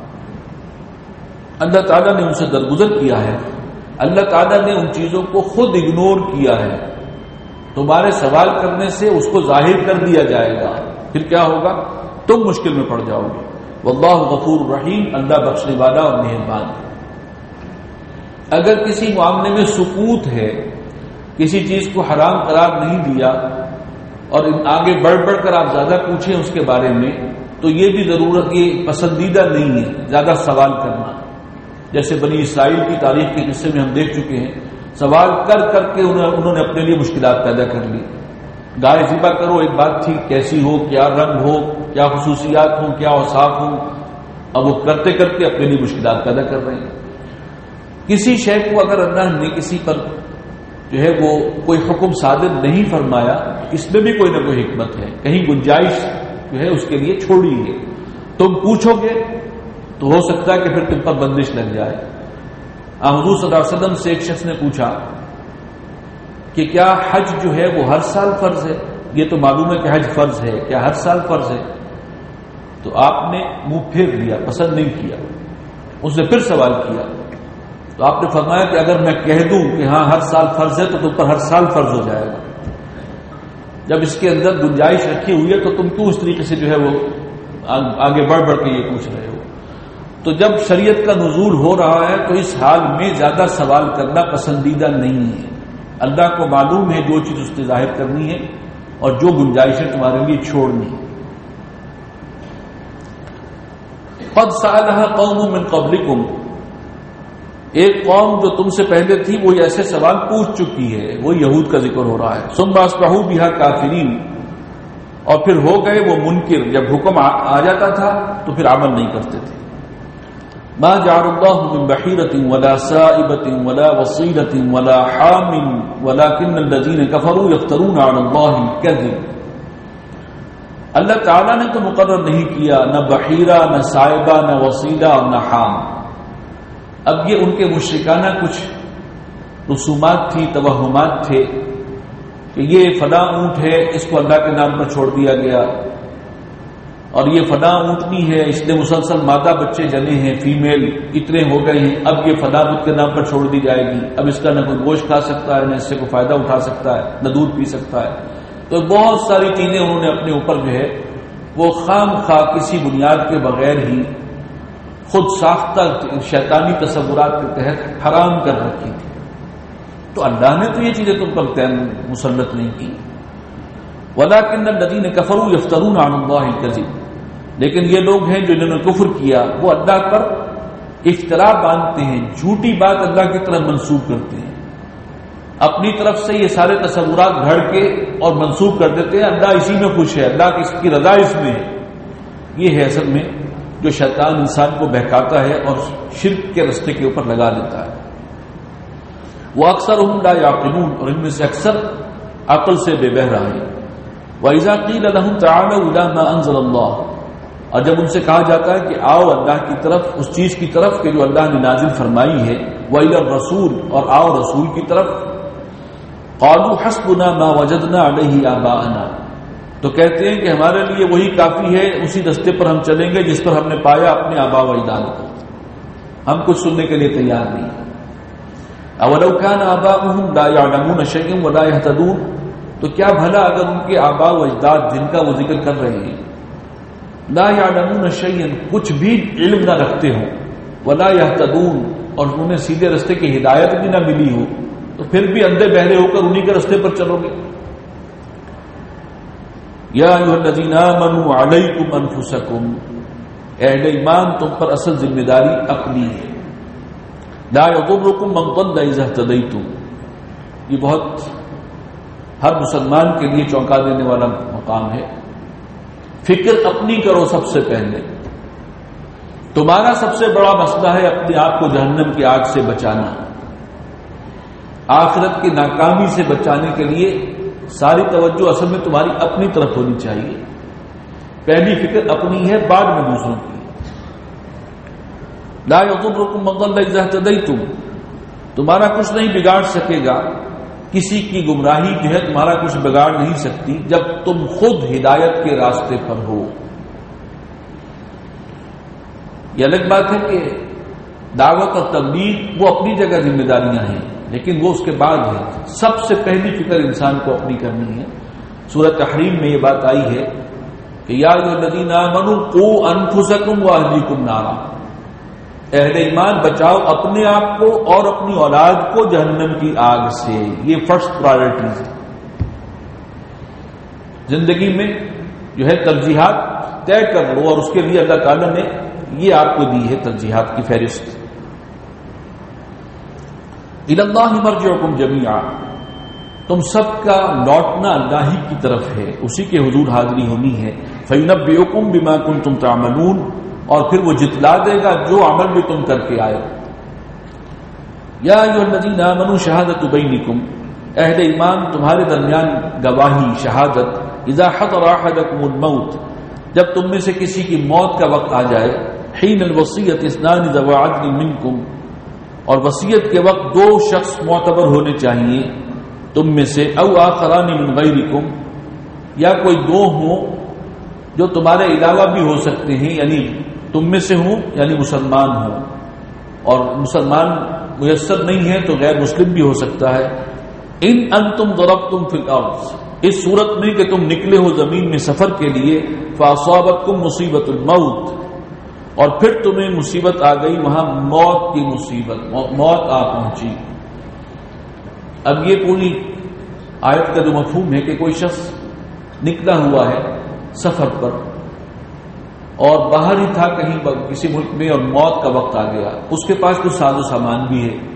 اللہ تعالیٰ نے ان سے درگزر کیا ہے، اللہ تعالیٰ نے ان چیزوں کو خود اگنور کیا ہے، تمہارے سوال کرنے سے اس کو ظاہر کر دیا جائے گا، پھر کیا ہوگا؟ تم مشکل میں پڑ جاؤ گے۔ واللہ غفور رحیم، اللہ بخشنے والا اور مہربان ہے۔ اگر کسی معاملے میں سکوت ہے، کسی چیز کو حرام قرار نہیں دیا اور آگے بڑھ بڑھ کر آپ زیادہ پوچھیں اس کے بارے میں، تو یہ بھی ضرورت، یہ پسندیدہ نہیں ہے زیادہ سوال کرنا۔ جیسے بنی اسرائیل کی تاریخ کے قصے میں ہم دیکھ چکے ہیں، سوال کر کر کے انہوں نے اپنے لیے مشکلات پیدا کر لی۔ گائے ذبح کرو ایک بات تھی، کیسی ہو، کیا رنگ ہو، کیا خصوصیات ہوں، کیا اوصاف ہوں، اب وہ کرتے کرتے اپنے لیے مشکلات پیدا کر رہے ہیں۔ کسی شے کو اگر اللہ نے کسی پر جو ہے وہ کوئی حکم صادر نہیں فرمایا، اس میں بھی کوئی نہ کوئی حکمت ہے، کہیں گنجائش جو ہے اس کے لیے چھوڑی ہے۔ تم پوچھو گے تو ہو سکتا ہے کہ پھر تم پر بندش لگ جائے۔ حضور صلی اللہ علیہ وسلم سے ایک شخص نے پوچھا کہ کیا حج جو ہے وہ ہر سال فرض ہے؟ یہ تو معلوم ہے کہ حج فرض ہے، کیا ہر سال فرض ہے؟ تو آپ نے منہ پھیر لیا، پسند نہیں کیا۔ اس نے پھر سوال کیا تو آپ نے فرمایا کہ اگر میں کہہ دوں کہ ہاں ہر سال فرض ہے تو تم پر ہر سال فرض ہو جائے گا۔ جب اس کے اندر گنجائش رکھی ہوئی ہے تو تم کیوں اس طریقے سے جو ہے وہ آگے بڑھ بڑھ کے یہ پوچھ رہے ہو؟ تو جب شریعت کا نزول ہو رہا ہے تو اس حال میں زیادہ سوال کرنا پسندیدہ نہیں ہے۔ اللہ کو معلوم ہے جو چیز اس نے ظاہر کرنی ہے اور جو گنجائشیں تمہارے لیے چھوڑنی ہے۔ قد سألها قوم من قبلکم، ایک قوم جو تم سے پہلے تھی وہ ایسے سوال پوچھ چکی ہے، وہ یہود کا ذکر ہو رہا ہے۔ ثم اصبحوا بها کافرین، اور پھر ہو گئے وہ منکر، جب حکم آ جاتا تھا تو پھر عمل نہیں کرتے تھے۔ ما جعل الله من بحيرة ولا سائبة ولا وصيلة ولا حام ولكن الذين كفروا يفترون على الله الكذب، اللہ تعالیٰ نے تو مقرر نہیں کیا نہ بحیرہ، نہ سائبہ، نہ وسیلہ اور نہ حام۔ اب یہ ان کے مشرکانہ کچھ رسومات تھی، توہمات تھے کہ یہ فلاں اونٹ ہے، اس کو اللہ کے نام پر چھوڑ دیا گیا، اور یہ فلاں اونٹنی ہے، اس نے مسلسل مادہ بچے جنے ہیں، فیمیل اتنے ہو گئے ہیں، اب یہ فلاں بت کے نام پر چھوڑ دی جائے گی، اب اس کا نہ کوئی گوشت کھا سکتا ہے، نہ اس سے کوئی فائدہ اٹھا سکتا ہے، نہ دودھ پی سکتا ہے۔ تو بہت ساری چیزیں انہوں نے اپنے اوپر جو ہے وہ خام خواہ کسی بنیاد کے بغیر ہی خود ساختہ شیطانی تصورات کے تحت حرام کر رکھی تھی۔ تو اللہ نے تو یہ چیزیں تم پر مسلط نہیں کی۔ وَلَكِنَّ الَّذِينَ كَفَرُوا يَفْتَرُونَ عَلَى اللَّهِ الْكَذِبَ، لیکن یہ لوگ ہیں جو انہوں نے کفر کیا، وہ اللہ پر افترا باندھتے ہیں، جھوٹی بات اللہ کی طرف منسوب کرتے ہیں، اپنی طرف سے یہ سارے تصورات گھڑ کے اور منسوب کر دیتے ہیں اللہ اسی میں خوش ہے، اللہ کی رضا اس میں ہے۔ یہ ہے اصل میں جو شیطان انسان کو بہکاتا ہے اور شرک کے رستے کے اوپر لگا دیتا ہے۔ وہ اکثر لا یعقلون، اور ان میں سے اکثر عقل سے بے بہرا ہیں۔ وَإِذَا قِيلَ لَهُمْ تَعَالَوْا إِلَىٰ مَا أَنزَلَ اللَّهُ، اور جب ان سے کہا جاتا ہے کہ آؤ اللہ کی طرف، اس چیز کی طرف کہ جو اللہ نے نازل فرمائی ہے، وَإِلَى الرَّسُولِ، اور آؤ رسول کی طرف، قالوا حسبنا ما وجدنا علیہ آباءنا، تو کہتے ہیں کہ ہمارے لیے وہی کافی ہے، اسی رستے پر ہم چلیں گے جس پر ہم نے پایا اپنے آباء و اجداد کو، ہم کچھ سننے کے لیے تیار نہیں۔ اولو کان آباؤہم لا یعلمون شیئا ولا یہتدون، تو کیا بھلا اگر ان کے آباء و اجداد جن کا وہ ذکر کر رہے ہیں لا یعلمون شیئا، کچھ بھی علم نہ رکھتے ہوں، ولا یہتدون، اور انہیں سیدھے رستے کی ہدایت بھی نہ ملی ہو، تو پھر بھی اندھے بہرے ہو کر انہی کے رستے پر چلو گے۔ یا ایھا الذین آمنوا علیکم انفسکم، اہل ایمان تم پر اصل ذمہ داری اپنی ہے۔ لا یضرکم من ضل اذا اہتدیتم، یہ بہت ہر مسلمان کے لیے چونکا دینے والا مقام ہے۔ فکر اپنی کرو سب سے پہلے، تمہارا سب سے بڑا مسئلہ ہے اپنے آپ کو جہنم کی آگ سے بچانا۔ آخرت کی ناکامی سے بچانے کے لیے ساری توجہ اصل میں تمہاری اپنی طرف ہونی چاہیے۔ پہلی فکر اپنی ہے، بعد میں دوسروں کی۔ لا یضرکم من ضل اذا اہتدیتم، تمہارا کچھ نہیں بگاڑ سکے گا، کسی کی گمراہی جو ہے تمہارا کچھ بگاڑ نہیں سکتی جب تم خود ہدایت کے راستے پر ہو۔ یہ الگ بات ہے کہ دعوت اور تبلیغ وہ اپنی جگہ ذمہ داریاں ہیں، لیکن وہ اس کے بعد ہے۔ سب سے پہلی فکر انسان کو اپنی کرنی ہے۔ سورۃ تحریم میں یہ بات آئی ہے کہ یا ایھا الذین آمنوا قوا انفسکم واہلیکم نارا، اہل ایمان بچاؤ اپنے آپ کو اور اپنی اولاد کو جہنم کی آگ سے، یہ فرسٹ پرائرٹیز ہے۔ زندگی میں جو ہے ترجیحات طے کر لو، اور اس کے لیے اللہ تعالیٰ نے یہ آپ کو دی ہے ترجیحات کی فہرست۔ الی اللہ مرجعکم جمیعا، تم سب کا لوٹنا اللہ ہی کی طرف ہے، اسی کے حضور حاضری ہونی ہے. فَيُنَبِّئُكُم بِمَا كُنتُم تَعْمَلُونَ، اور پھر وہ جتلا دے گا جو عمل بھی تم کر کے آئے. یا ایھا الذین آمنوا شہادۃ بینکم، اہل ایمان تمہارے درمیان گواہی شہادت، اذا حضر احدکم الموت، جب تم میں سے کسی کی موت کا وقت آ جائے، حین الوصیۃ اثنان ذوی عدل منکم، اور وصیت کے وقت دو شخص معتبر ہونے چاہیے تم میں سے، او آخران من غیرکم، یا کوئی دو ہوں جو تمہارے علاوہ بھی ہو سکتے ہیں، یعنی تم میں سے ہوں یعنی مسلمان ہوں، اور مسلمان میسر نہیں ہے تو غیر مسلم بھی ہو سکتا ہے. ان انتم ضربتم فی الارض، اس صورت میں کہ تم نکلے ہو زمین میں سفر کے لیے، فاصابتکم مصیبت الموت، اور پھر تمہیں مصیبت آ گئی، وہاں موت کی مصیبت، موت آ پہنچی. اب یہ پوری آیت کا جو مفہوم ہے کہ کوئی شخص نکلا ہوا ہے سفر پر اور باہر ہی تھا کہیں کسی ملک میں، اور موت کا وقت آ گیا، اس کے پاس کچھ ساز و سامان بھی ہے.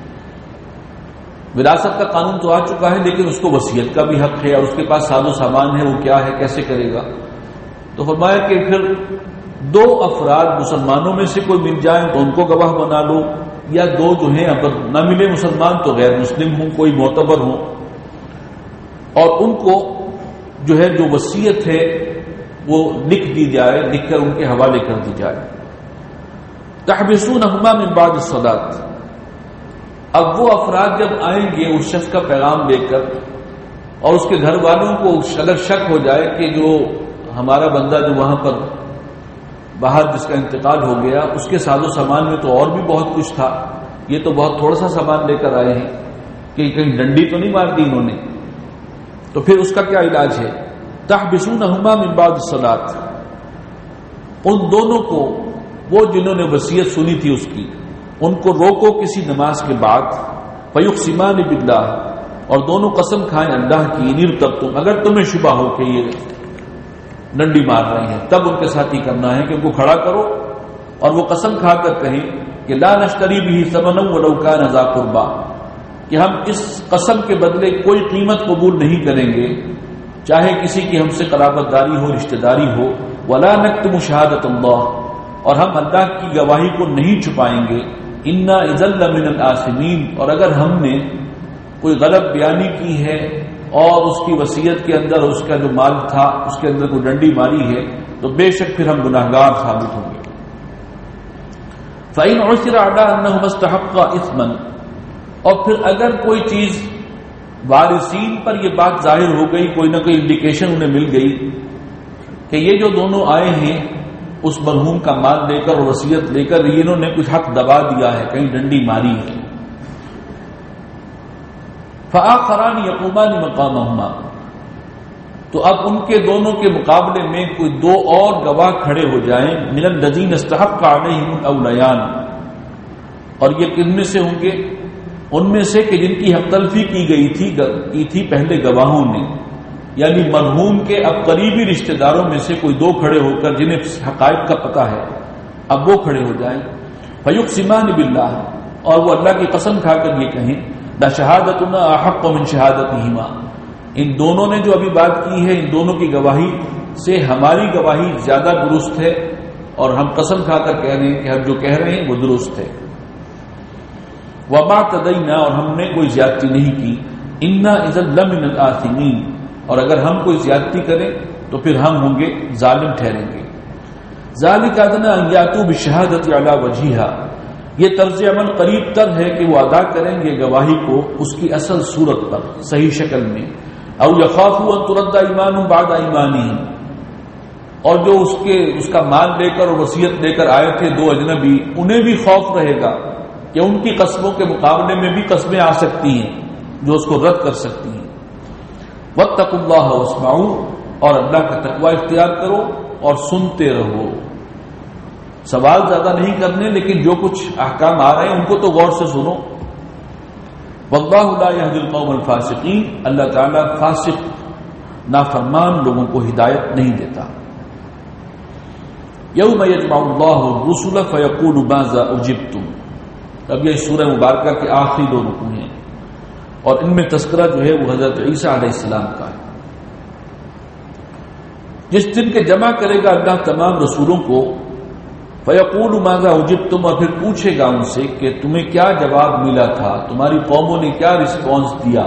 وراثت کا قانون تو آ چکا ہے لیکن اس کو وصیت کا بھی حق ہے، اور اس کے پاس ساز و سامان ہے، وہ کیا ہے، کیسے کرے گا؟ تو فرمایا کہ پھر دو افراد مسلمانوں میں سے کوئی مل جائیں تو ان کو گواہ بنا لو، یا دو جو ہیں اگر نہ ملے مسلمان تو غیر مسلم ہوں، کوئی معتبر ہوں، اور ان کو جو ہے جو وصیت ہے وہ لکھ دی جائے، لکھ کر ان کے حوالے کر دی جائے. تحبسونہما من بعد الصلاۃ، اب وہ افراد جب آئیں گے اس شخص کا پیغام لے کر، اور اس کے گھر والوں کو اگر شک ہو جائے کہ جو ہمارا بندہ جو وہاں پر باہر جس کا انتقال ہو گیا، اس کے ساز و سامان میں تو اور بھی بہت کچھ تھا، یہ تو بہت تھوڑا سا سامان لے کر آئے ہیں، کہ کہیں ڈنڈی تو نہیں مار دی انہوں نے، تو پھر اس کا کیا علاج ہے؟ تحبسونہما من بعد الصلاۃ، ان دونوں کو، وہ جنہوں نے وصیت سنی تھی اس کی، ان کو روکو کسی نماز کے بعد. فیقسمان باللہ، اور دونوں قسم کھائیں اللہ کی، ان ارتبتم، اگر تمہیں شبہ ہو کہ یہ ڈنڈی مار رہے ہیں، تب ان کے ساتھ ہی کرنا ہے کہ ان کو کھڑا کرو اور وہ قسم کھا کر کہیں کہ لا نشتری به ثمنا ولو كان ذا قربى، کہ ہم اس قسم کے بدلے کوئی قیمت قبول نہیں کریں گے چاہے کسی کی ہم سے قرابت داری ہو، رشتہ داری ہو. ولا نکتم شہادت اللہ، اور ہم اللہ کی گواہی کو نہیں چھپائیں گے. انا اذا لمن الآثمین، اور اگر ہم نے کوئی غلط بیانی کی ہے اور اس کی وصیت کے اندر اس کا جو مال تھا اس کے اندر کوئی ڈنڈی ماری ہے تو بے شک پھر ہم گناہگار ثابت ہوں گے. فإن عثر على أنهما استحقا إثما، اور پھر اگر کوئی چیز وارثین پر یہ بات ظاہر ہو گئی، کوئی نہ کوئی انڈیکیشن انہیں مل گئی کہ یہ جو دونوں آئے ہیں اس مرحوم کا مال لے کر اور وصیت لے کر انہوں نے کچھ حق دبا دیا ہے، کہیں ڈنڈی ماری ہے. فآخران یقومان مقامہما، تو اب ان کے دونوں کے مقابلے میں کوئی دو اور گواہ کھڑے ہو جائیں. من الذین استحق علیہم الاولیان، اور یہ کن میں سے ہوں گے؟ ان میں سے کہ جن کی حق تلفی کی گئی تھی پہلے گواہوں نے، یعنی مرحوم کے اب قریبی رشتہ داروں میں سے کوئی دو کھڑے ہو کر جنہیں حقائق کا پتہ ہے، اب وہ کھڑے ہو جائیں. فیقسمان باللہ، اور وہ اللہ کی قسم کھا کر یہ کہیں لشہادتنا احق من شہادتہما، ان دونوں نے جو ابھی بات کی ہے ان دونوں کی گواہی سے ہماری گواہی زیادہ درست ہے، اور ہم قسم کھا کر کہہ رہے ہیں کہ ہم جو کہہ رہے ہیں وہ درست ہے. وما تدینا، اور ہم نے کوئی زیادتی نہیں کی. انا اذا لمن الآثمین، اور اگر ہم کوئی زیادتی کریں تو پھر ہم ہوں گے ظالم ٹھہریں گے. ذالک ادنی ان یاتوا بالشہادۃ علی وجہہا، یہ طرز عمل قریب تر ہے کہ وہ ادا کریں گے گواہی کو اس کی اصل صورت پر، صحیح شکل میں. او یخافوا ان ترد ایمان بعد ایمانہم، اور جو اس کا مال لے کر اور وصیت لے کر آئے تھے دو اجنبی، انہیں بھی خوف رہے گا کہ ان کی قسموں کے مقابلے میں بھی قسمیں آ سکتی ہیں جو اس کو رد کر سکتی ہیں. واتقوا اللہ واسمعوا، اور اللہ کا تقوی اختیار کرو اور سنتے رہو. سوال زیادہ نہیں کرنے، لیکن جو کچھ احکام آ رہے ہیں ان کو تو غور سے سنو. واللہ لا یہدی القوم الفاسقین، اللہ تعالیٰ فاسق نافرمان لوگوں کو ہدایت نہیں دیتا. یوم یجمع اللہ الرسل فیقول ماذا اجبتم، اب یہ سورہ مبارکہ کے آخری دو رکوع ہیں. اور ان میں تذکرہ جو ہے وہ حضرت عیسیٰ علیہ السلام کا ہے. جس دن کے جمع کرے گا اللہ تمام رسولوں کو، فَيَقُولُ مَاذَا أُجِبْتُمْ، اور پھر پوچھے گا ان سے کہ تمہیں کیا جواب ملا تھا، تمہاری قوموں نے کیا رسپانس دیا.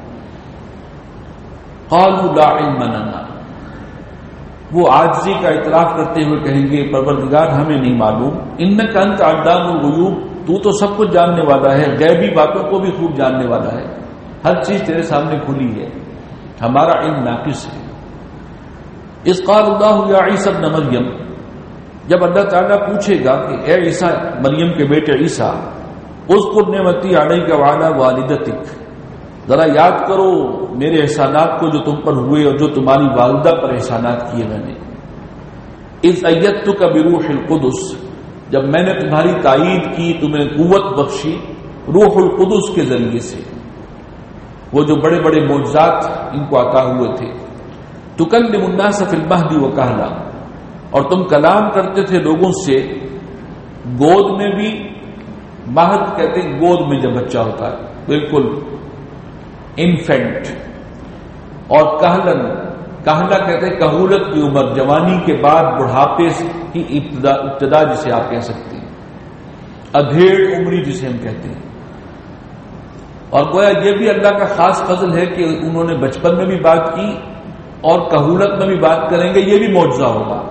قَالُوا لَا عِلْمَ لَنَا، وہ عاجزی کا اعتراف کرتے ہوئے کہیں گے پروردگار ہمیں نہیں معلوم. إِنَّكَ أَنْتَ عَلَّامُ الْغُيُوبِ، تو سب کچھ جاننے والا ہے، غیبی باتوں کو بھی خوب جاننے والا ہے، ہر چیز تیرے سامنے کھلی ہے، ہمارا علم ناقص ہے. اذ قال اللہ یا عیسیٰ ابن مریم، جب اللہ تعالیٰ پوچھے گا کہ اے عیسیٰ مریم کے بیٹے عیسیٰ، اذکر نعمتی علیک وعلی والدتک، ذرا یاد کرو میرے احسانات کو جو تم پر ہوئے اور جو تمہاری والدہ پر احسانات کیے میں نے. اذ ایدتک بروح القدس، جب میں نے تمہاری تائید کی، تمہیں قوت بخشی روح القدس کے ذریعے سے، وہ جو بڑے بڑے معجزات ان کو عطا ہوئے تھے. تکلم الناس فی المہد وکہلا، اور تم کلام کرتے تھے لوگوں سے گود میں بھی، مہد کہتے ہیں گود میں جب بچہ ہوتا ہے بالکل انفینٹ، اور کہلن، کہلا کہتے ہیں کہولت کی عمر، جوانی کے بعد بڑھاپے کی ابتدا جسے آپ کہہ سکتے ہیں، ادھیڑ عمری جسے ہم کہتے ہیں. اور گویا یہ بھی اللہ کا خاص فضل ہے کہ انہوں نے بچپن میں بھی بات کی اور کہولت میں بھی بات کریں گے، یہ بھی معجزہ ہوگا.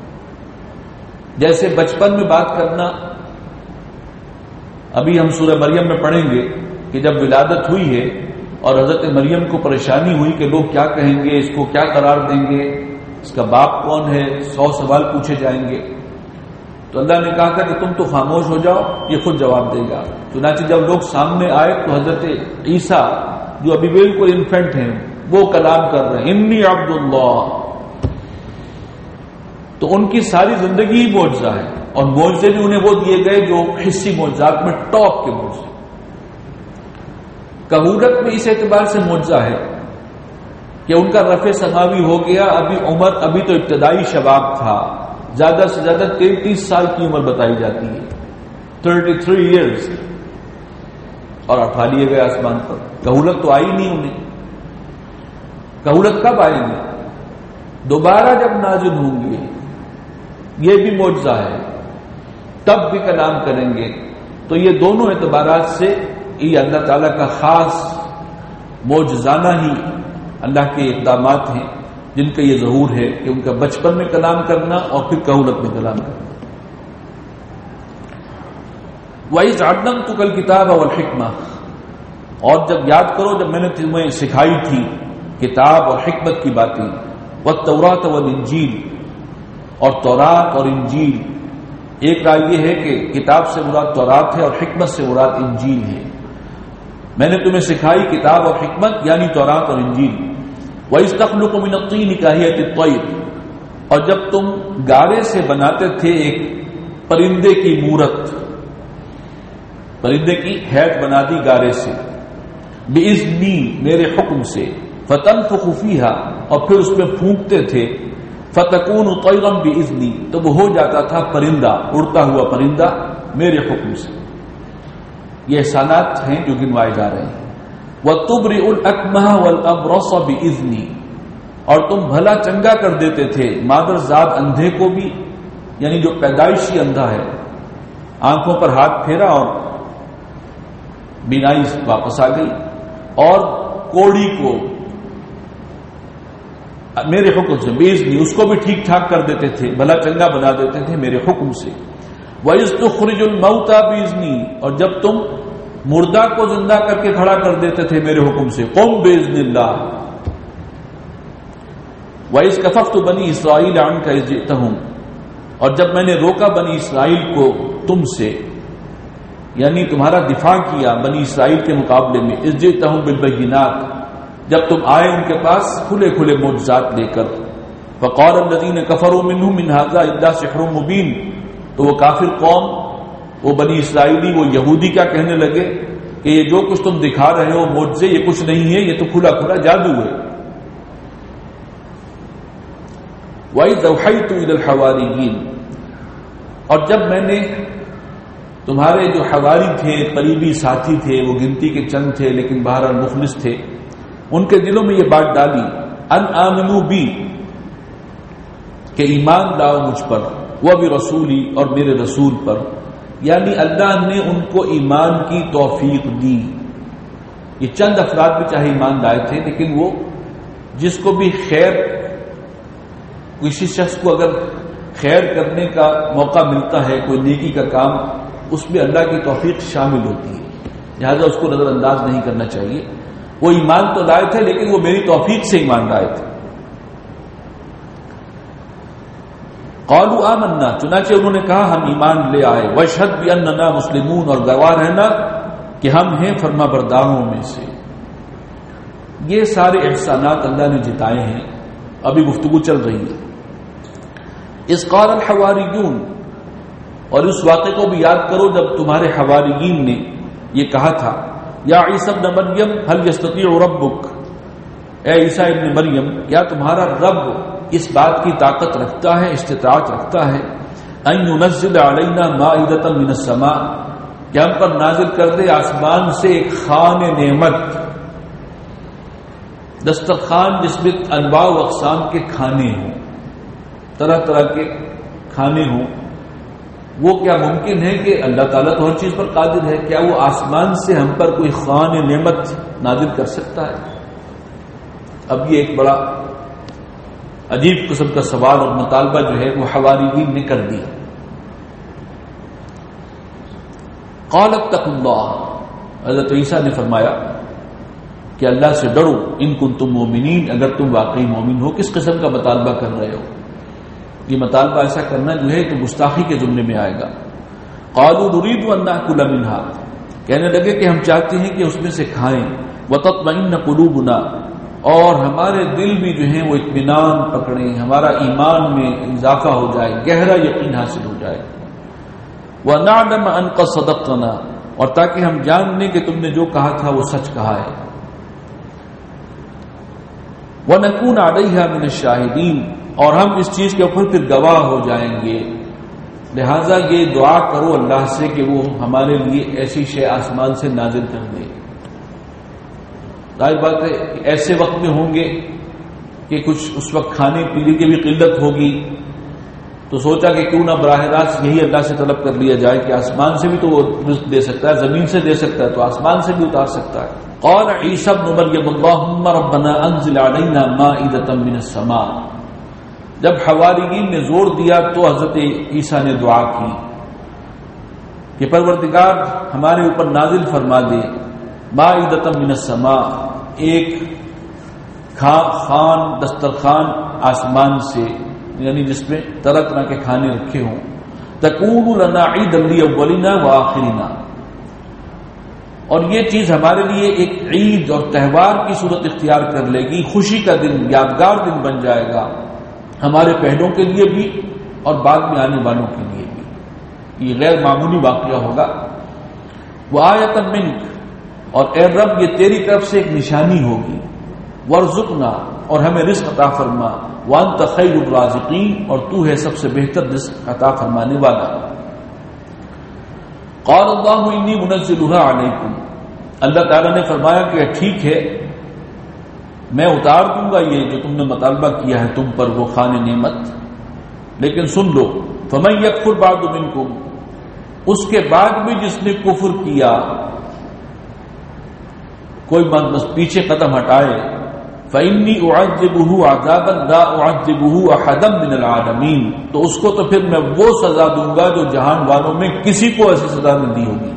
جیسے بچپن میں بات کرنا، ابھی ہم سورہ مریم میں پڑھیں گے کہ جب ولادت ہوئی ہے اور حضرت مریم کو پریشانی ہوئی کہ لوگ کیا کہیں گے، اس کو کیا قرار دیں گے، اس کا باپ کون ہے، 100 سوال پوچھے جائیں گے. تو اللہ نے کہا تھا کہ تم تو خاموش ہو جاؤ، یہ خود جواب دے گا. چنانچہ جب لوگ سامنے آئے تو حضرت عیسیٰ جو ابھی بالکل انفینٹ ہیں وہ کلام کر رہے ہیں، انی عبد اللہ. تو ان کی ساری زندگی ہی معجزہ ہے، اور معجزے بھی انہیں وہ دیے گئے جو حصی معجزات میں ٹاپ کے معجزے. کہولت میں اس اعتبار سے معجزہ ہے کہ ان کا رفع سماوی ہو گیا. ابھی عمر، ابھی تو ابتدائی شباب تھا، زیادہ سے زیادہ 33 سال کی عمر بتائی جاتی ہے، 33 ایئرز، اور اٹھا لیے گئے آسمان پر. کہولت تو آئی نہیں انہیں. کہولت کب آئیں گے؟ دوبارہ جب نازل ہوں گے، یہ بھی معجزہ ہے، تب بھی کلام کریں گے. تو یہ دونوں اعتبارات سے یہ اللہ تعالیٰ کا خاص معجزانہ ہی اللہ کے اقدامات ہیں جن کا یہ ظہور ہے کہ ان کا بچپن میں کلام کرنا اور پھر کہولت میں کلام کرنا. وَإِذْ عَلَّمْتُكَ الْكِتَابَ وَالْحِكْمَةَ، اور جب یاد کرو جب میں نے تمہیں سکھائی تھی کتاب اور حکمت کی باتیں. وَالتَّوْرَاةَ وَالْإِنْجِيلَ، اور تورات اور انجیل. ایک رائے یہ ہے کہ کتاب سے مراد تورات ہے اور حکمت سے مراد انجیل ہے. میں نے تمہیں سکھائی کتاب اور حکمت یعنی تورات اور انجیل. وَإِذْ تَخْلُقُ مِنَ الطِّينِ كَهَيْئَةِ الطَّيْرِ، اور جب تم گارے سے بناتے تھے ایک پرندے کی مورت، پرندے کی ہیٹ بنا دی گارے سے. بِإِذْنِي، میرے حکم سے. فَتَنفُخُ فِيهَا، اور پھر اس میں پھونکتے تھے. فَتَكُونُ طَيْرًا بِإِذْنِي، تو وہ ہو جاتا تھا پرندہ، اڑتا ہوا پرندہ میرے حکم سے. یہ احسانات ہیں جو گنوائے جا رہے ہیں. وَتُبْرِئُ الْأَكْمَحَ وَالْأَبْرَصَ بِإِذْنِي، اور تم بھلا چنگا کر دیتے تھے مادر زاد اندھے کو بھی، یعنی جو پیدائشی اندھا ہے، آنکھوں پر ہاتھ پھیرا اور بینائی واپس آ گئی. اور کوڑی کو میرے حکم سے، بِإِذْنِي، اس کو بھی ٹھیک ٹھاک کر دیتے تھے، بھلا چنگا بنا دیتے تھے میرے حکم سے. وَإِذْ تُخْرِجُ الْمَوْتَى بِإِذْنِي، اور جب تم مردہ کو زندہ کر کے کھڑا کر دیتے تھے میرے حکم سے. قُمْ بِإِذْنِ اللَّهِ. وَإِذْ كَفَفْتُ بَنِي إِسْرَائِيلَ عَنْكَ إِذْ جِئْتَهُمْ، اور جب میں نے روکا بنی اسرائیل کو تم سے، یعنی تمہارا دفاع کیا بنی اسرائیل کے مقابلے میں. إِذْ جِئْتَهُمْ بِالْبَيِّنَاتِ، جب تم آئے ان کے پاس کھلے کھلے معجزات لے کر. فَقَالَ الَّذِينَ كَفَرُوا مِنْهُمْ إِنْ هَذَا إِلَّا سِحْرٌ مُبِينٌ، تو وہ کافر قوم، وہ بنی اسرائیلی، وہ یہودی کیا کہنے لگے کہ یہ جو کچھ تم دکھا رہے ہو معجزے، یہ کچھ نہیں ہے، یہ تو کھلا کھلا جادو ہے. وَإِذْ أَوْحَيْتُ إِلَى الْحَوَارِيِّينَ، اور جب میں نے تمہارے جو حواری تھے، قریبی ساتھی تھے، وہ گنتی کے چند تھے لیکن بہرحال مخلص تھے، ان کے دلوں میں یہ بات ڈالی ان آمنو بی، کہ ایمان لاؤ مجھ پر، وہ بھی رسولی، اور میرے رسول پر، یعنی اللہ نے ان کو ایمان کی توفیق دی۔ یہ چند افراد بھی چاہے ایمان لائے تھے، لیکن وہ جس کو بھی خیر، کسی شخص کو اگر خیر کرنے کا موقع ملتا ہے، کوئی نیکی کا کام، اس میں اللہ کی توفیق شامل ہوتی ہے، لہذا اس کو نظر انداز نہیں کرنا چاہیے۔ وہ ایمان تو لائے تھے لیکن وہ میری توفیق سے ایمان لائے تھے۔ قالوا آمنا، چنانچہ انہوں نے کہا ہم ایمان لے آئے، واشہد باننا مسلمون، اور گواہ رہنا کہ ہم ہیں فرما برداروں میں سے۔ یہ سارے احسانات اللہ نے جتائے ہیں، ابھی گفتگو چل رہی ہے۔ اذ قال الحواریون، اور اس واقعے کو بھی یاد کرو جب تمہارے حواریین نے یہ کہا تھا، یا عیسی ابن مریم هل یستطیع ربک، اے عیسیٰ ابن مریم کیا تمہارا رب اس بات کی طاقت رکھتا ہے، استطاعت رکھتا ہے، ان ينزل علینا مائدۃ من السماء، کہ ہم پر نازل کر دے آسمان سے ایک خوان نعمت، دسترخوان جس میں انواع و اقسام کے کھانے ہوں، طرح طرح کے کھانے ہوں۔ وہ کیا ممکن ہے کہ اللہ تعالیٰ تو ہر چیز پر قادر ہے، کیا وہ آسمان سے ہم پر کوئی خوان نعمت نازل کر سکتا ہے؟ اب یہ ایک بڑا عجیب قسم کا سوال اور مطالبہ جو ہے وہ حواریین نے کر دیا۔ قال اتقوا اللہ، حضرت عیسیٰ نے فرمایا کہ اللہ سے ڈرو، ان کنتم مومنین، اگر تم واقعی مومن ہو۔ کس قسم کا مطالبہ کر رہے ہو؟ یہ مطالبہ ایسا کرنا جو ہے تو گستاخی کے ضمن میں آئے گا۔ قالوا نريد ان ناكل منها، کہنے لگے کہ ہم چاہتے ہیں کہ اس میں سے کھائیں، وتطمئن قلوبنا، اور ہمارے دل بھی جو ہیں وہ اطمینان پکڑیں، ہمارا ایمان میں اضافہ ہو جائے، گہرا یقین حاصل ہو جائے، ونعلم ان قد صدقتنا، اور تاکہ ہم جان لیں کہ تم نے جو کہا تھا وہ سچ کہا ہے، ونكون عليها من الشاهدين، اور ہم اس چیز کے اوپر پھر گواہ ہو جائیں گے۔ لہذا یہ دعا کرو اللہ سے کہ وہ ہمارے لیے ایسی شے آسمان سے نازل کر دے۔ ظاہر بات ہے ایسے وقت میں ہوں گے کہ کچھ اس وقت کھانے پینے کی بھی قلت ہوگی، تو سوچا کہ کیوں نہ براہ راست یہی اللہ سے طلب کر لیا جائے کہ آسمان سے بھی تو وہ رزق دے سکتا ہے، زمین سے دے سکتا ہے تو آسمان سے بھی اتار سکتا ہے۔ قال عیسیٰ ابن مریم اللہم ربنا انزل علینا مائدۃ من السماء، جب حواریین نے زور دیا تو حضرت عیسیٰ نے دعا کی کہ پروردگار ہمارے اوپر نازل فرما دے مائدۃ من السماء، ایک خوان، دسترخوان آسمان سے، یعنی جس میں طرح طرح کے کھانے رکھے ہوں، تکون لنا عیدا لاولنا وآخرنا، اور یہ چیز ہمارے لیے ایک عید اور تہوار کی صورت اختیار کر لے گی، خوشی کا دن، یادگار دن بن جائے گا ہمارے پہلوں کے لیے بھی اور بعد میں آنے والوں کے لیے بھی۔ یہ غیر معمولی واقعہ ہوگا۔ وآیۃ منک، اور اے رب یہ تیری طرف سے ایک نشانی ہوگی، وارزقنا، اور ہمیں رزق عطا فرما، وانت خیر الرازقین، اور تو ہے سب سے بہتر رزق عطا فرمانے والا۔ قال اللہ انی منزلها علیکم، اللہ تعالیٰ نے فرمایا کہ ٹھیک ہے میں اتار دوں گا یہ جو تم نے مطالبہ کیا ہے تم پر، وہ خوان نعمت، لیکن سن لو، فمن یکفر بعد منکم، اس کے بعد بھی جس نے کفر کیا، کوئی بس پیچھے قدم ہٹائے، فإنی أعذبه عذابا لا أعذبه أحدا من العالمین، تو اس کو تو پھر میں وہ سزا دوں گا جو جہان والوں میں کسی کو ایسی سزا نہیں دی ہوگی۔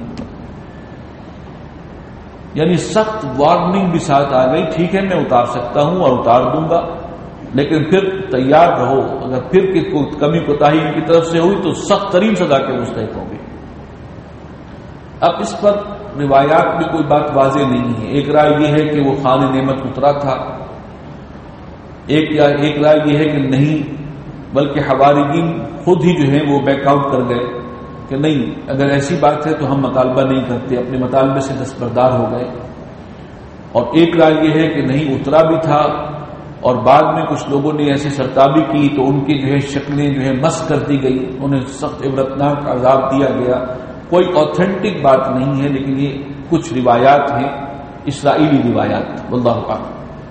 یعنی سخت وارننگ بھی ساتھ آ گئی، ٹھیک ہے میں اتار سکتا ہوں اور اتار دوں گا، لیکن پھر تیار رہو، اگر پھر کوئی کمی کوتاہی ان کی طرف سے ہوئی تو سخت ترین سزا کے مستحق ہوگی۔ اب اس پر روایات میں کوئی بات واضح نہیں ہے، ایک رائے یہ ہے کہ وہ خوان نعمت اترا تھا، ایک رائے یہ ہے کہ نہیں، بلکہ حواریین خود ہی جو ہیں وہ بیک آؤٹ کر گئے کہ نہیں اگر ایسی بات ہے تو ہم مطالبہ نہیں کرتے، اپنے مطالبے سے دستبردار ہو گئے، اور ایک رائے یہ ہے کہ نہیں اترا بھی تھا اور بعد میں کچھ لوگوں نے ایسی سرتابی کی تو ان کی جو ہے شکلیں جو ہے مسخ کر دی گئی، انہیں سخت عبرتناک عذاب دیا گیا، کوئی اوتھینٹک بات نہیں ہے، لیکن یہ کچھ روایات ہیں، اسرائیلی روایات، واللہ اعلم۔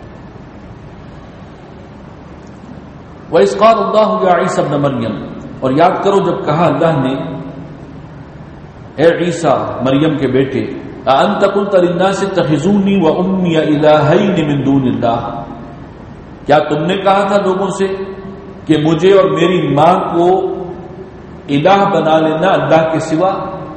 وَإِذْ قَالَ اللَّهُ يَا عِيسَى ابْنَ مَرْيَمَ، اور یاد کرو جب کہا اللہ نے اے عیسیٰ مریم کے بیٹے، أَأَنْتَ قُلْتَ لِلنَّاسِ اتَّخِذُونِي وَأُمِّيَ إِلَٰهَيْنِ مِن دُونِ اللَّهِ، کیا تم نے کہا تھا لوگوں سے کہ مجھے اور میری ماں کو الہ بنا لینا اللہ کے سوا،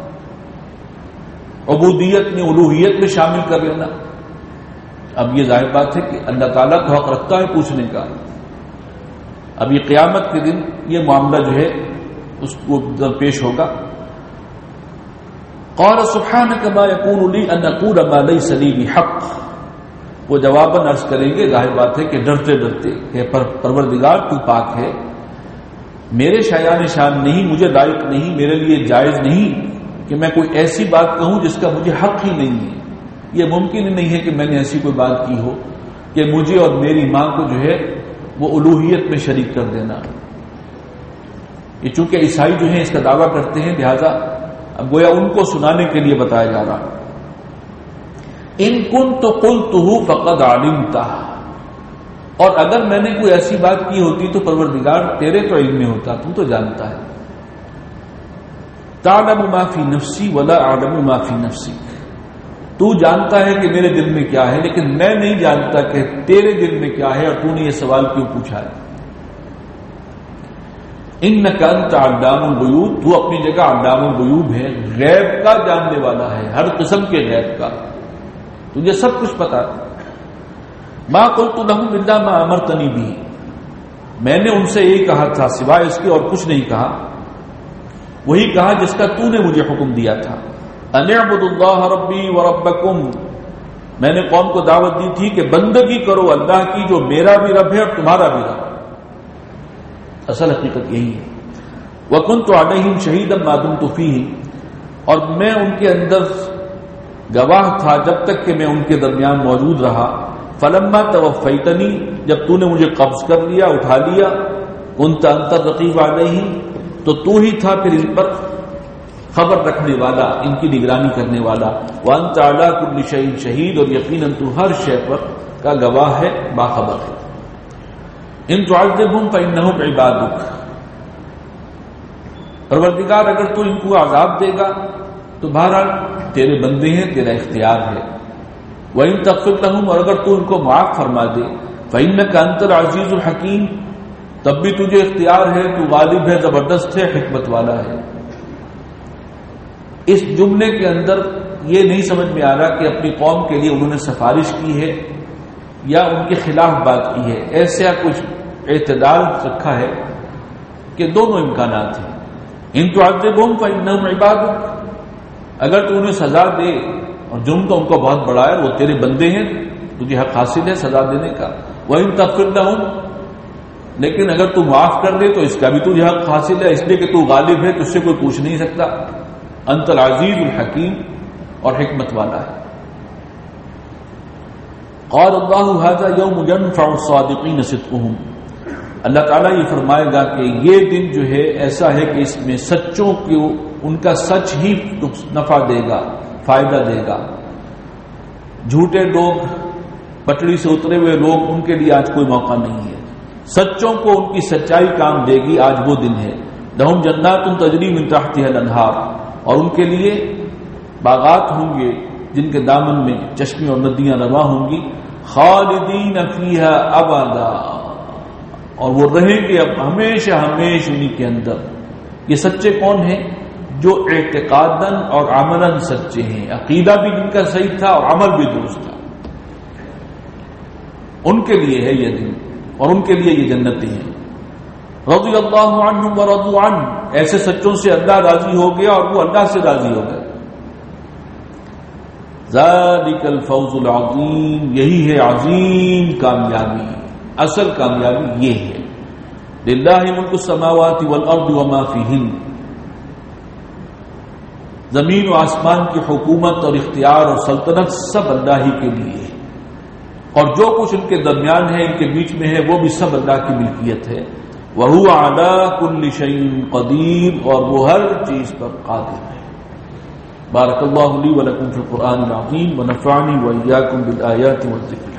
عبودیت میں الوہیت میں شامل کر لینا؟ اب یہ ظاہر بات ہے کہ اللہ تعالیٰ کو حق رکھتا ہے پوچھنے کا۔ اب یہ قیامت کے دن یہ معاملہ جو ہے اس کو درپیش ہوگا۔ قال سبحانك ما يكون لي ان اقول ما ليس لي بحق، وہ جواباً عرض کریں گے، ظاہر بات ہے کہ ڈرتے ڈرتے کہ پروردگار تو پاک ہے، میرے شایان شان نہیں، مجھے لائق نہیں، میرے لیے جائز نہیں کہ میں کوئی ایسی بات کہوں جس کا مجھے حق ہی نہیں ہے۔ یہ ممکن ہی نہیں ہے کہ میں نے ایسی کوئی بات کی ہو کہ مجھے اور میری ماں کو جو ہے وہ الوہیت میں شریک کر دینا۔ یہ چونکہ عیسائی جو ہیں اس کا دعویٰ کرتے ہیں، لہذا اب گویا ان کو سنانے کے لیے بتایا جا رہا۔ ان كنت قلته فقد علمته، اور اگر میں نے کوئی ایسی بات کی ہوتی تو پروردگار تیرے تو علم میں ہوتا، تو جانتا ہے۔ تعلم ما فی نفسی ولا اعلم ما فی نفسک، تو جانتا ہے کہ میرے دل میں کیا ہے، لیکن میں نہیں جانتا کہ تیرے دل میں کیا ہے، اور تو نے یہ سوال کیوں پوچھا ہے۔ انک انت علام الغیوب، تو اپنی جگہ علام الغیوب ہے، غیب کا جاننے والا ہے، ہر قسم کے غیب کا، تجھے سب کچھ پتا۔ ما قلت لهم الا ما امرتنی به، میں نے ان سے یہی کہا تھا سوائے اس کے اور کچھ نہیں کہا، وہی کہا جس کا تو نے مجھے حکم دیا تھا۔ ان اعبدوا اللہ ربی وربکم، میں نے قوم کو دعوت دی تھی کہ بندگی کرو اللہ کی جو میرا بھی رب ہے اور تمہارا بھی رب۔ اصل حقیقت یہی ہے۔ وکنت علیہم شہیدا ما دمت فیہم، اور میں ان کے اندر گواہ تھا جب تک کہ میں ان کے درمیان موجود رہا۔ فلما توفیتنی، جب تو نے مجھے قبض کر لیا، اٹھا لیا، کنت انت الرقیب علیہم، تو تو ہی تھا پھر ان پر خبر رکھنے والا، ان کی نگرانی کرنے والا۔ وانت علی کل شیء شہید، اور یقیناً تو ہر شے پر کا گواہ ہے، باخبر ہے۔ ان تعذبهم فانهم عبادک، پروردگار اگر تو ان کو عذاب دے گا تو بہرحال تیرے بندے ہیں، تیرا اختیار ہے۔ وَإِن تَغْفِرْ لَهُمْ، اور اگر تو ان کو معاف فرما دے، فَإِنَّكَ أَنْتَ الْعَزِيزُ الْحَكِيمُ، تب بھی تجھے اختیار ہے، تو غالب ہے، زبردست ہے، حکمت والا ہے۔ اس جملے کے اندر یہ نہیں سمجھ میں آ رہا کہ اپنی قوم کے لیے انہوں نے سفارش کی ہے یا ان کے خلاف بات کی ہے، ایسا کچھ اعتدال رکھا ہے کہ دونوں امکانات ہیں۔ ان تعذبهم فإنهم عبادک، اگر تو انہیں سزا دے، اور جرم تو ان کو بہت بڑا ہے، وہ تیرے بندے ہیں، تجھے حق حاصل ہے سزا دینے کا۔ وَإِن تَغْفِرْ لَهُمْ، لیکن اگر تو معاف کر دے تو اس کا بھی تجھے حق حاصل ہے، اس لیے کہ تو غالب ہے، تجھ سے کوئی پوچھ نہیں سکتا۔ انت العزیز الحکیم، اور حکمت والا ہے۔ قال اللہ ھذا یوم ینفع الصادقین صدقهم، اللہ تعالیٰ یہ فرمائے گا کہ یہ دن جو ہے ایسا ہے کہ اس میں سچوں کو ان کا سچ ہی نفع دے گا، فائدہ دے گا۔ جھوٹے لوگ، پٹڑی سے اترے ہوئے لوگ، ان کے لیے آج کوئی موقع نہیں ہے۔ سچوں کو ان کی سچائی کام دے گی، آج وہ دن ہے۔ لہم جنات تجری من تحتها الانہار، اور ان کے لیے باغات ہوں گے جن کے دامن میں چشمے اور ندیاں رواں ہوں گی۔ خالدین فیہا ابدا، اور وہ رہیں گے اب ہمیشہ ہمیشہ انہی کے اندر۔ یہ سچے کون ہیں؟ جو اعتقاداً اور عملاً سچے ہیں، عقیدہ بھی جن کا صحیح تھا اور عمل بھی درست تھا، ان کے لیے ہے یہ دن، اور ان کے لیے یہ جنتیں ہیں۔ رضی اللہ عنہم ورضوا عنہ، ایسے سچوں سے اللہ راضی ہو گیا اور وہ اللہ سے راضی ہو گئے۔ ذالک الفوز العظیم، یہی ہے عظیم کامیابی، اصل کامیابی یہ ہے۔ للہ ملک السماوات والارض وما فیہن، زمین و آسمان کی حکومت اور اختیار اور سلطنت سب اللہ ہی کے لیے ہے، اور جو کچھ ان کے درمیان ہے، ان کے بیچ میں ہے، وہ بھی سب اللہ کی ملکیت ہے۔ وَهُوَ عَلَىٰ كُلِّ شَيْءٍ قَدِيرٌ، اور وہ ہر چیز پر قادر ہے۔ بارک اللہ لی ولکم فی القرآن العظیم ونفعنی وإیاکم بالآیات والذکر